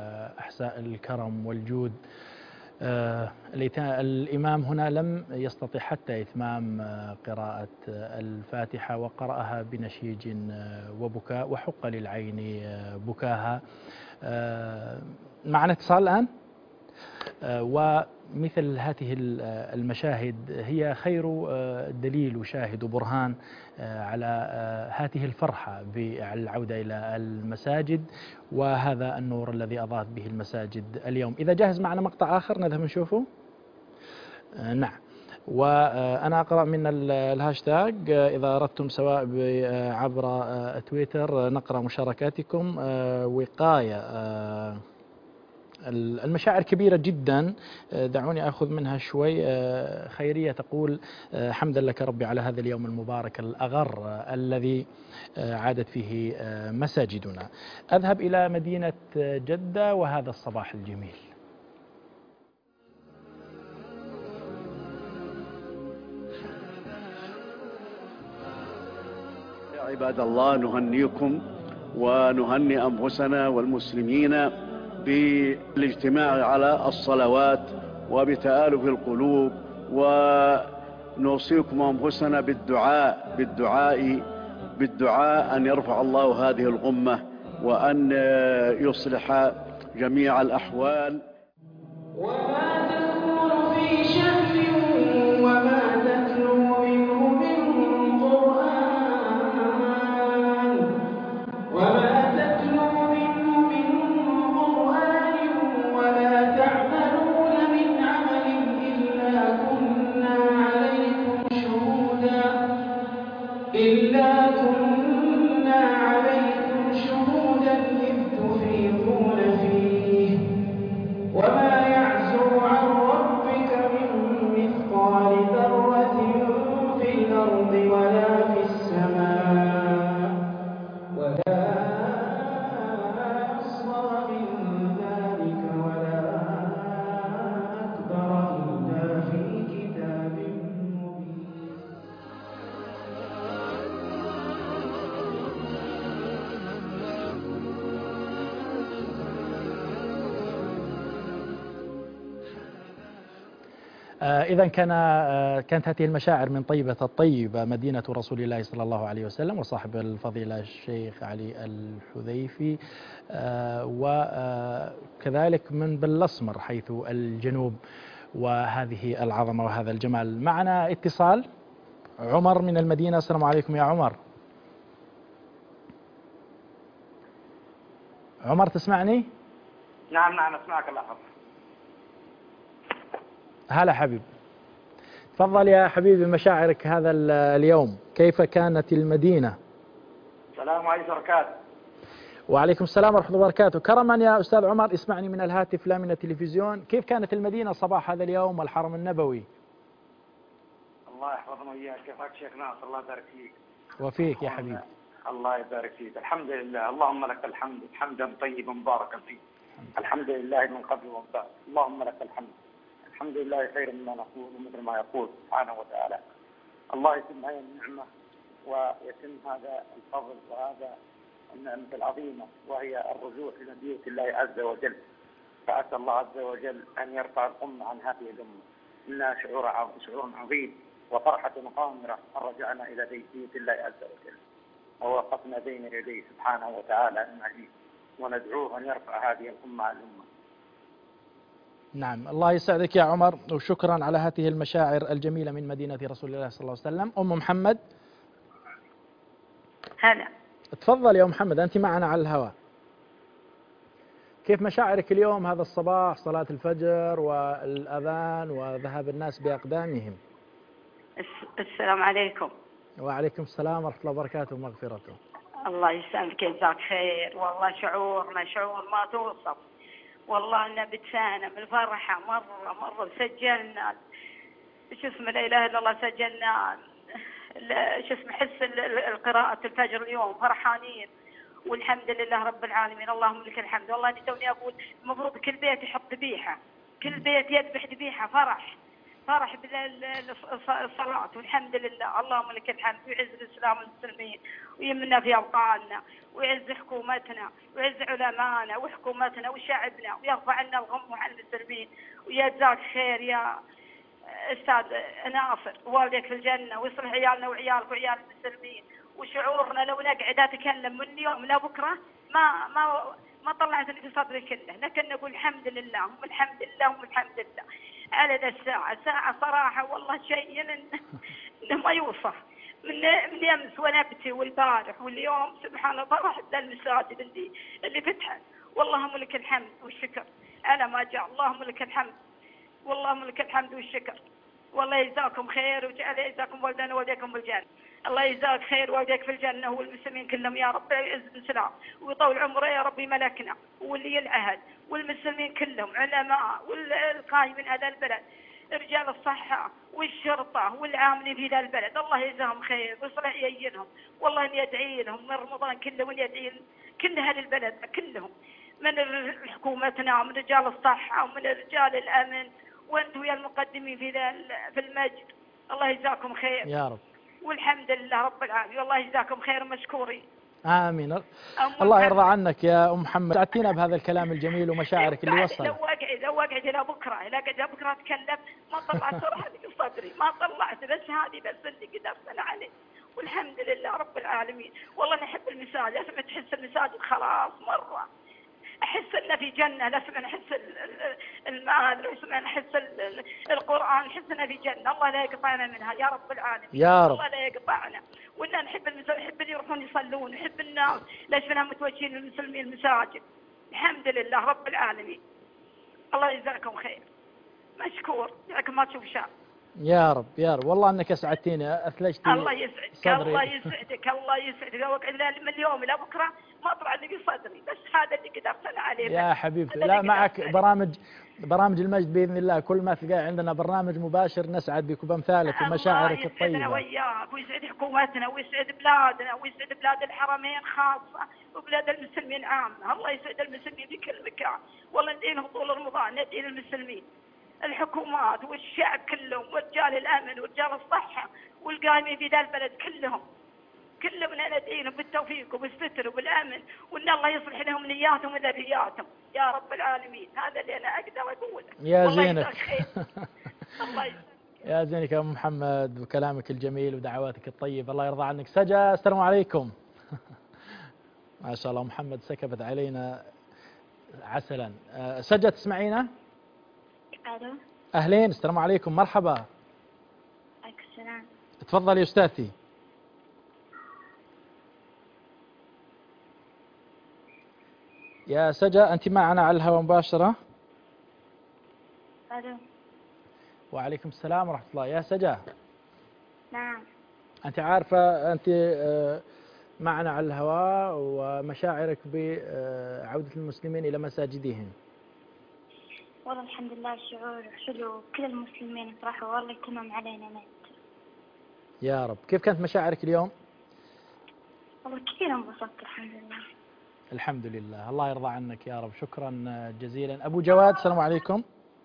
أحساء الكرم والجود. الإمام هنا لم يستطع حتى إتمام قراءة الفاتحة، وقرأها بنشيج وبكاء، وحق للعين بكاها. معنا اتصال الآن، ومثل هذه المشاهد هي خير دليل وشاهد وبرهان على هذه الفرحة بالعودة إلى المساجد، وهذا النور الذي أضاءت به المساجد اليوم. إذا جاهز معنا مقطع آخر نذهب نشوفه. نعم، وأنا أقرأ من الهاشتاج إذا أردتم، سواء عبر تويتر، نقرأ مشاركاتكم. وقاية المشاعر كبيرة جدا، دعوني أخذ منها شوي. خيرية تقول: حمدا لك ربي على هذا اليوم المبارك الأغر الذي عادت فيه مساجدنا. أذهب إلى مدينة جدة وهذا الصباح الجميل. يا عباد الله، نهنيكم ونهني أنفسنا والمسلمين بالاجتماع على الصلوات وبتآلف القلوب، ونوصيكم أنفسنا بالدعاء أن يرفع الله هذه الغمة وأن يصلح جميع الأحوال. وما تكون في شأن وما تتلو منه من قرآن، وما تتلو منه من قرآن ولا تعملون من عمل إلا كنا عليكم إذا كانت هذه المشاعر من طيبة الطيبة مدينة رسول الله صلى الله عليه وسلم وصاحب الفضيلة الشيخ علي الحذيفي، وكذلك من بالأسمر حيث الجنوب، وهذه العظمة وهذا الجمال. معنا اتصال، عمر من المدينة. السلام عليكم يا عمر. عمر تسمعني؟ نعم اسمعك الله يحفظك. هلا حبيب، تفضل يا حبيبي، مشاعرك هذا اليوم، كيف كانت المدينة؟ السلام عليكم وبركاته. وعليكم السلام ورحمة الله وبركاته. كرما يا أستاذ عمر، اسمعني من الهاتف لا من التلفزيون. كيف كانت المدينة صباح هذا اليوم والحرم النبوي؟ الله يحفظنا وإياك. كيفك شيخ ناصر؟ الله يبارك فيك. وفيك يا حبيبي. الله يبارك فيك. الحمد لله، اللهم لك الحمد حمدا طيبا مباركا فيه. الحمد لله من قبل ومن بعد، اللهم لك الحمد. الحمد لله خير مما نقول ومثل ما يقول سبحانه وتعالى. الله يتم هذه النعمة ويتم هذا الفضل وهذا النعمة العظيمة، وهي الرجوع إلى بيوت الله عز وجل. فأسأل الله عز وجل أن يرفع الأمة عن هذه الأمة. إنها شعور عظيم وفرحة غامرة أن رجعنا إلى بيت الله عز وجل ووقفنا بين يديه سبحانه وتعالى المجيد، وندعوه أن يرفع هذه الأمة عن الأمة. نعم، الله يسعدك يا عمر، وشكرا على هذه المشاعر الجميلة من مدينة رسول الله صلى الله عليه وسلم. أم محمد. هلا. تفضل يا أم محمد، أنت معنا على الهواء. كيف مشاعرك اليوم هذا الصباح، صلاة الفجر والأذان وذهاب الناس بأقدامهم؟ السلام عليكم. وعليكم السلام ورحمة الله وبركاته ومغفرته. الله يسلمك، جزاك خير. والله شعور ما توصف. والله إنه بتسانة من الفرحة مرة سجلنا شو اسمه لا إله إلا الله، سجلنا شو اسمه حس القراءة الفجر اليوم، فرحانين والحمد لله رب العالمين. اللهم لك الحمد. والله اني توني اقول المفروض كل بيت يحط ذبيحه، كل بيت يذبح ذبيحه، فرح بالصلاة والحمد لله. اللهم لك الحمد، ويعز الاسلام والمسلمين ويمنا في اوطاننا، ويعز حكومتنا ويعز علمائنا وحكومتنا وشعبنا، ويرفع عنا الغم عن المسلمين. ويجزاك خير يا استاذ ناصر، والديك في الجنه، ويصلح عيالنا وعيالك وعيال المسلمين. وشعورنا لو نقعد اتكلم من اليوم لبكره ما طلعت اللي في صدري كله، لكن نقول الحمد لله والحمد لله والحمد لله على ذا ساعة صراحة والله شيء إنه ما يوصف. من يمس ونبتي والبارح واليوم سبحان الله فرحت المساجد اللي فتحت. واللهم لك الحمد والشكر على ما جاء. اللهم لك الحمد واللهم لك الحمد والشكر. والله يجزاكم خير وجعل يجزاكم والدنا ووالديكم بالجنة. الله يجزاك خير والديك في الجنة والمسلمين كلهم يا رب، يعز الإسلام ويطول عمره يا ربي ملكنا واللي العهد والمسلمين كلهم علماء والقائمين على البلد، رجال الصحة والشرطة والعاملين في ذا البلد. الله يجزاهم خير ويصلح يعينهم. والله إني أدعي لهم من رمضان كله، وإني أدعي كل أهل البلد كلهم، من حكومتنا ومن رجال الصحة ومن رجال الأمن وأنتم يا المقدمين في المجد. الله يجزاكم خير يا رب، والحمد لله رب العالمين. والله يجزاكم خير ومشكورين. آمين. الله يرضى عنك يا أم محمد، سعدتينا بهذا الكلام الجميل ومشاعرك اللي وصلت. لو أقعد إلى بكرة أتكلم ما طلعت صراحة اللي في صدري، ما طلعت، بس هذه بس اللي قدرت عليه والحمد لله رب العالمين. والله نحب المساجد، أسمع تحس المساجد خلاص مرة، أحس إن في جنة، لسمع نحس المعاد، لسمع نحس القرآن، نحس إن في جنة. الله لا يقطعنا منها يا رب العالمين يا رب. الله لا يقطعنا. وإننا نحب المساجد، نحب اللي يروحون يصلون، نحب الناس ليش منها متوجهين للمسلمين المساجد. الحمد لله رب العالمين. الله يجزاكم خير، مشكور لكن ما تشوف شاب. يا رب يا رب، والله انك اسعدتيني، اثلجتي الله يسعدك الله يسعدك الله يسعدك. واقعد من اليوم الى بكره ما طلع اللي في صدري، بس هذا اللي قدرت انا عليه يا حبيبتي. لا معك برامج المجد باذن الله، كل ما تلقى عندنا برنامج مباشر نسعد بك وبامثالك ومشاعرك الطيبه. الله يسعدنا وياك ويسعد حكومتنا ويسعد بلادنا ويسعد بلاد الحرمين خاصه وبلاد المسلمين عامه. الله يسعد المسلمين في كل مكان. والله ندعي لهم طول رمضان، ندعي للمسلمين، الحكومات والشعب كلهم ورجال الامن ورجال الصحه والقائمين في ذا البلد كلهم ندعي لهم بالتوفيق وبالستر وبالامن، وان الله يصلح لهم نياتهم وذرياتهم يا رب العالمين. هذا اللي انا اقدر اقوله. يا زينك الله يسلمك. يا زينك يا أم محمد وكلامك الجميل ودعواتك الطيبة، الله يرضى عنك. سجا السلام عليكم. ما شاء الله محمد سكبت علينا عسلا. سجا تسمعينا؟ الو. أهلين، السلام عليكم، مرحبا. عليكم السلام. تفضلي يا أستاذتي. يا سجا أنت معنا على الهواء مباشرة. الو. وعليكم السلام ورحمة الله. يا سجا نعم. أنت عارفة أنت معنا على الهواء ومشاعرك بعودة المسلمين إلى مساجدهم. والله الحمد لله الشعور حلو، كل المسلمين صراحة والله يتمم علينا نت. يا رب. كيف كانت مشاعرك اليوم؟ والله كثير انبسطت الحمد لله. الحمد لله، الله يرضى عنك يا رب. شكرا جزيلا. أبو جواد السلام عليكم.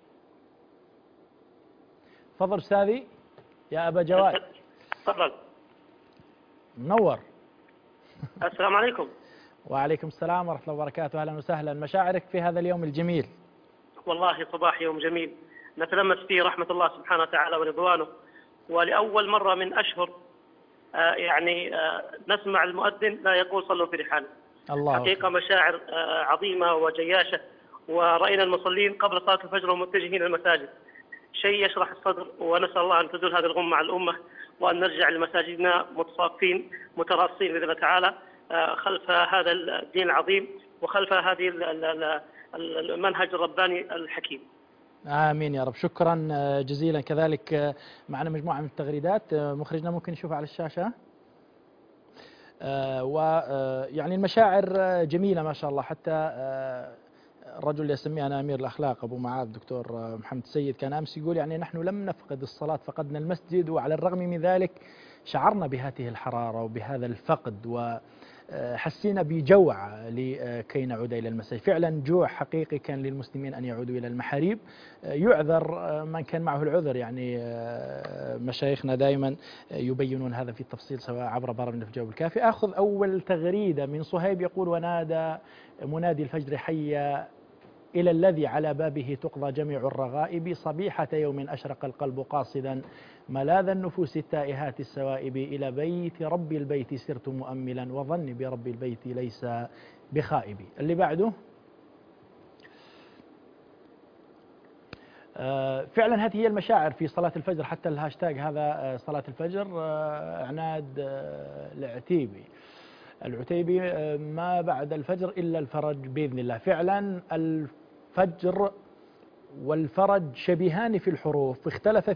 تفضل أستاذي يا أبا جواد. تفضل. منور. السلام عليكم. وعليكم السلام ورحمة الله وبركاته. أهلا وسهلا. مشاعرك في هذا اليوم الجميل؟ والله صباح يوم جميل نتلمس فيه رحمة الله سبحانه وتعالى ورضوانه، ولأول مرة من أشهر نسمع المؤذن لا يقول صلوا في رحال. الله. حقيقة مشاعر عظيمة وجياشة، ورأينا المصلين قبل صلاة الفجر ومتجهين المساجد، شيء يشرح الصدر، ونسأل الله أن تزول هذه الغمة على الأمة، وأن نرجع لمساجدنا متصافين متراصين بإذن الله تعالى خلف هذا الدين العظيم وخلف هذه المنهج الرباني الحكيم. آمين يا رب. شكرا جزيلا. كذلك معنا مجموعة من التغريدات، مخرجنا ممكن نشوفها على الشاشة. ويعني المشاعر جميلة ما شاء الله. حتى الرجل اللي يسميه أنا أمير الأخلاق أبو معاذ الدكتور محمد السيد كان أمس يقول يعني نحن لم نفقد الصلاة، فقدنا المسجد، وعلى الرغم من ذلك شعرنا بهذه الحرارة وبهذا الفقد، وحسينا بجوع لكي نعود إلى المساجد. فعلا جوع حقيقي كان للمسلمين أن يعودوا إلى المحاريب. يعذر من كان معه العذر، يعني مشايخنا دائما يبينون هذا في التفصيل سواء عبر برامج الجواب الكافي. أخذ أول تغريدة من صهيب يقول: ونادى منادي الفجر حي إلى الذي على بابه تقضى جميع الرغائب، صبيحة يوم أشرق القلب قاصدا ملاذ النفوس التائهات السوائب، إلى بيت رب البيت سرت مؤملا وظني برب البيت ليس بخائب. اللي بعده فعلا هذه هي المشاعر في صلاة الفجر. حتى الهاشتاج هذا صلاة الفجر عناد العتيبي ما بعد الفجر إلا الفرج بإذن الله. فعلا الفجر والفرج شبيهان في الحروف، اختلف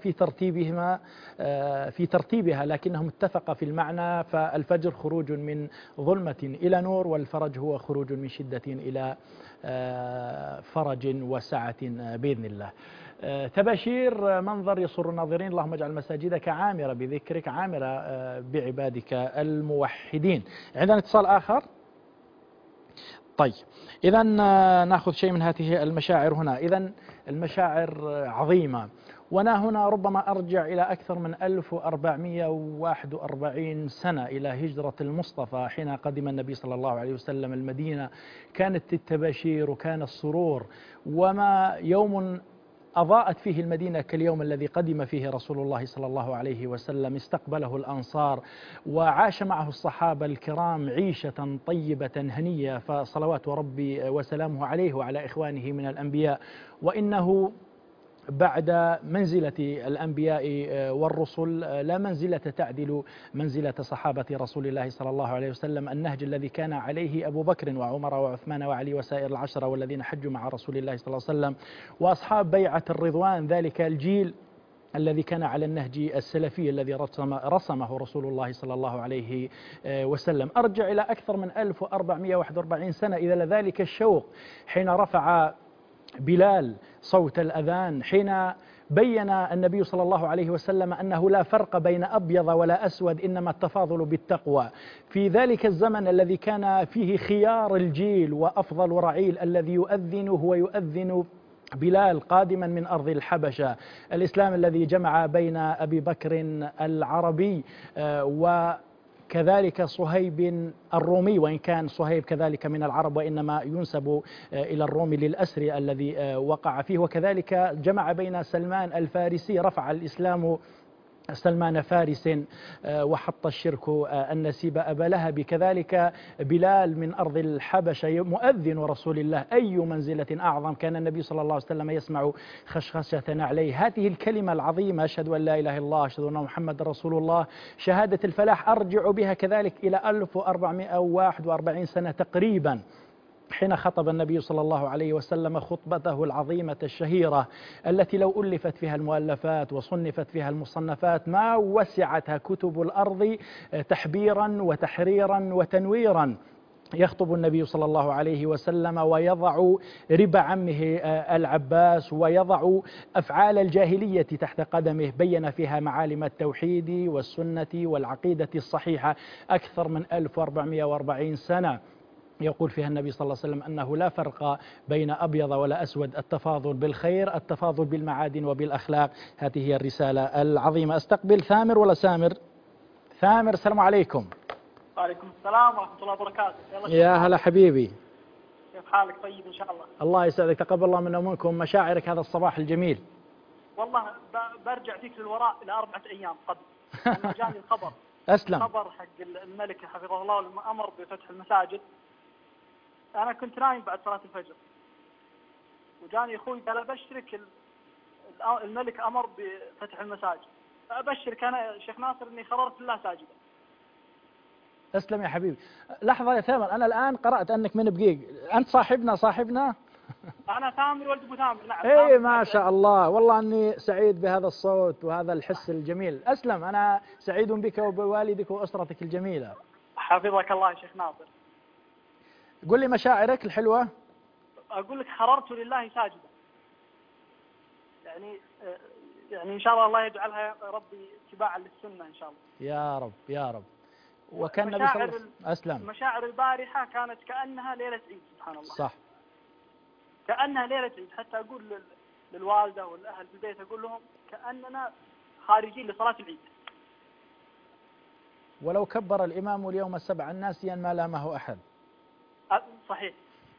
في ترتيبها لكنهم اتفقا في المعنى. فالفجر خروج من ظلمة إلى نور، والفرج هو خروج من شدة إلى فرج وسعة بإذن الله. تباشير منظر يسر الناظرين، اللهم اجعل مساجدك عامرة بذكرك عامرة بعبادك الموحدين. عندنا اتصال آخر. طيب إذا نأخذ شيء من هذه المشاعر هنا. إذا المشاعر عظيمة، وأنا هنا ربما أرجع إلى أكثر من 1441 سنة إلى هجرة المصطفى حين قدم النبي صلى الله عليه وسلم المدينة. كانت التباشير وكان السرور، وما يوم أضاءت فيه المدينة كاليوم الذي قدم فيه رسول الله صلى الله عليه وسلم. استقبله الأنصار وعاش معه الصحابة الكرام عيشة طيبة هنية، فصلوات ربي وسلامه عليه وعلى إخوانه من الأنبياء. وإنه بعد منزلة الأنبياء والرسل لا منزلة تعدل منزلة صحابة رسول الله صلى الله عليه وسلم. النهج الذي كان عليه أبو بكر وعمر وعثمان وعلي وسائر العشرة والذين حجوا مع رسول الله صلى الله عليه وسلم، وأصحاب بيعة الرضوان، ذلك الجيل الذي كان على النهج السلفي الذي رسمه رسول الله صلى الله عليه وسلم. أرجع إلى أكثر من 1441 سنة إلى ذلك الشوق حين رفع بلال صوت الأذان، حين بين النبي صلى الله عليه وسلم أنه لا فرق بين أبيض ولا أسود، إنما التفاضل بالتقوى. في ذلك الزمن الذي كان فيه خيار الجيل وأفضل رعيل الذي يؤذن هو يؤذن بلال قادما من أرض الحبشة. الإسلام الذي جمع بين أبي بكر العربي كذلك صهيب الرومي، وإن كان صهيب كذلك من العرب وإنما ينسب إلى الروم للأسر الذي وقع فيه. وكذلك جمع بين سلمان الفارسي، رفع الإسلام سلمان فارس وحط الشرك النسيب أبا لهب. كذلك بلال من أرض الحبشة مؤذن رسول الله، أي منزلة أعظم. كان النبي صلى الله عليه وسلم يسمع خشخشة عليه. هذه الكلمة العظيمة أشهد أن لا إله إلا الله أشهد أن محمد رسول الله، شهادة الفلاح، أرجع بها كذلك إلى 1441 سنة تقريبا، حين خطب النبي صلى الله عليه وسلم خطبته العظيمة الشهيرة التي لو ألفت فيها المؤلفات وصنفت فيها المصنفات ما وسعتها كتب الأرض تحبيرا وتحريرا وتنويرا. يخطب النبي صلى الله عليه وسلم ويضع ربا عمه العباس ويضع أفعال الجاهلية تحت قدمه، بين فيها معالم التوحيد والسنة والعقيدة الصحيحة أكثر من 1440 سنة. يقول فيها النبي صلى الله عليه وسلم أنه لا فرق بين أبيض ولا أسود، التفاضل بالخير، التفاضل بالمعادن وبالأخلاق. هذه هي الرسالة العظيمة. أستقبل ثامر ولا سامر؟ ثامر، السلام عليكم. وعليكم السلام ورحمة الله وبركاته. يا هلا حبيبي، كيف حالك؟ طيب إن شاء الله. الله يسعدك، تقبل الله منا ومنكم. مشاعرك هذا الصباح الجميل؟ والله برجع فيك للوراء إلى 4 أيام قبل. لما جاني الخبر أسلم، خبر حق الملك حفظه الله لما أمر بفتح المساجد. أنا كنت نايم بعد صلاة الفجر، وجاني أخوي قال أبشرك الملك أمر بفتح المساجد. أبشرك أنا شيخ ناصر إني خررت الله ساجدا. أسلم يا حبيبي. لحظة يا ثامر، أنا الآن قرأت أنك من بقيق، أنت صاحبنا؟ أنا ثامر ولد أبو ثامر. نعم. إيه ما شاء الله، والله أني سعيد بهذا الصوت وهذا الحس الجميل. أسلم، أنا سعيد بك وبوالدك وأسرتك الجميلة. حفظك الله يا شيخ ناصر. قل لي مشاعرك الحلوة. أقول لك خررت لله ساجدا، يعني إن شاء الله يجعلها ربي اتباعا للسنة إن شاء الله. يا رب يا رب. وكان النبي صلى الله عليه وسلم أسلم. مشاعر البارحة كانت كأنها ليلة عيد، سبحان الله. صح، كأنها ليلة عيد. حتى أقول للوالدة والأهل في البيت أقول لهم كأننا خارجين لصلاة العيد. ولو كبر الإمام اليوم 7 ناسيا ما لامه أحد. صحيح.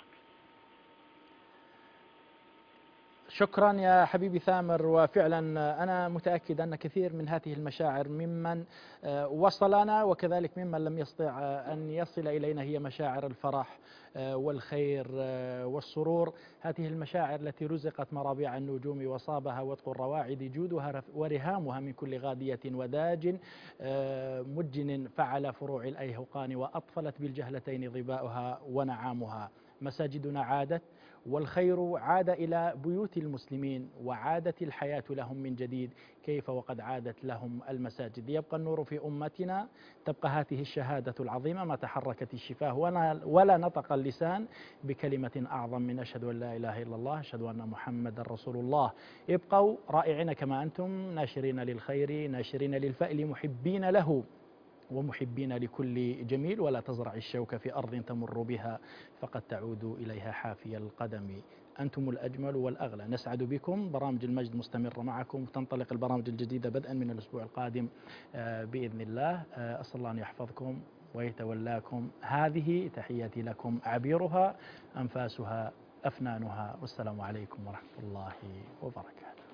شكرا يا حبيبي ثامر. وفعلا أنا متأكد أن كثير من هذه المشاعر ممن وصلنا وكذلك ممن لم يستطع أن يصل إلينا هي مشاعر الفرح والخير والسرور. هذه المشاعر التي رزقت مرابع النجوم وصابها وطق الرواعد جودها ورهامها من كل غادية وداج مجن فعل فروع الأيهقان وأطفلت بالجهلتين ظباؤها ونعامها. مساجدنا عادت والخير عاد إلى بيوت المسلمين وعادت الحياة لهم من جديد، كيف وقد عادت لهم المساجد. يبقى النور في أمتنا، تبقى هذه الشهادة العظيمة ما تحركت الشفاه ولا نطق اللسان بكلمة أعظم من أشهد أن لا إله إلا الله أشهد أن محمد رسول الله. ابقوا رائعين كما أنتم، ناشرين للخير ناشرين للفأل، محبين له ومحبين لكل جميل، ولا تزرع الشوك في أرض تمر بها فقد تعود إليها حافي القدم. أنتم الأجمل والأغلى. نسعد بكم. برامج المجد مستمرة معكم، وتنطلق البرامج الجديدة بدءا من الأسبوع القادم بإذن الله. أسأل الله أن يحفظكم ويتولاكم. هذه تحياتي لكم، عبيرها أنفاسها أفنانها، والسلام عليكم ورحمة الله وبركاته.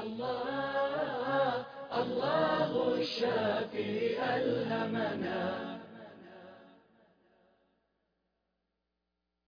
الله الشافي ألهمنا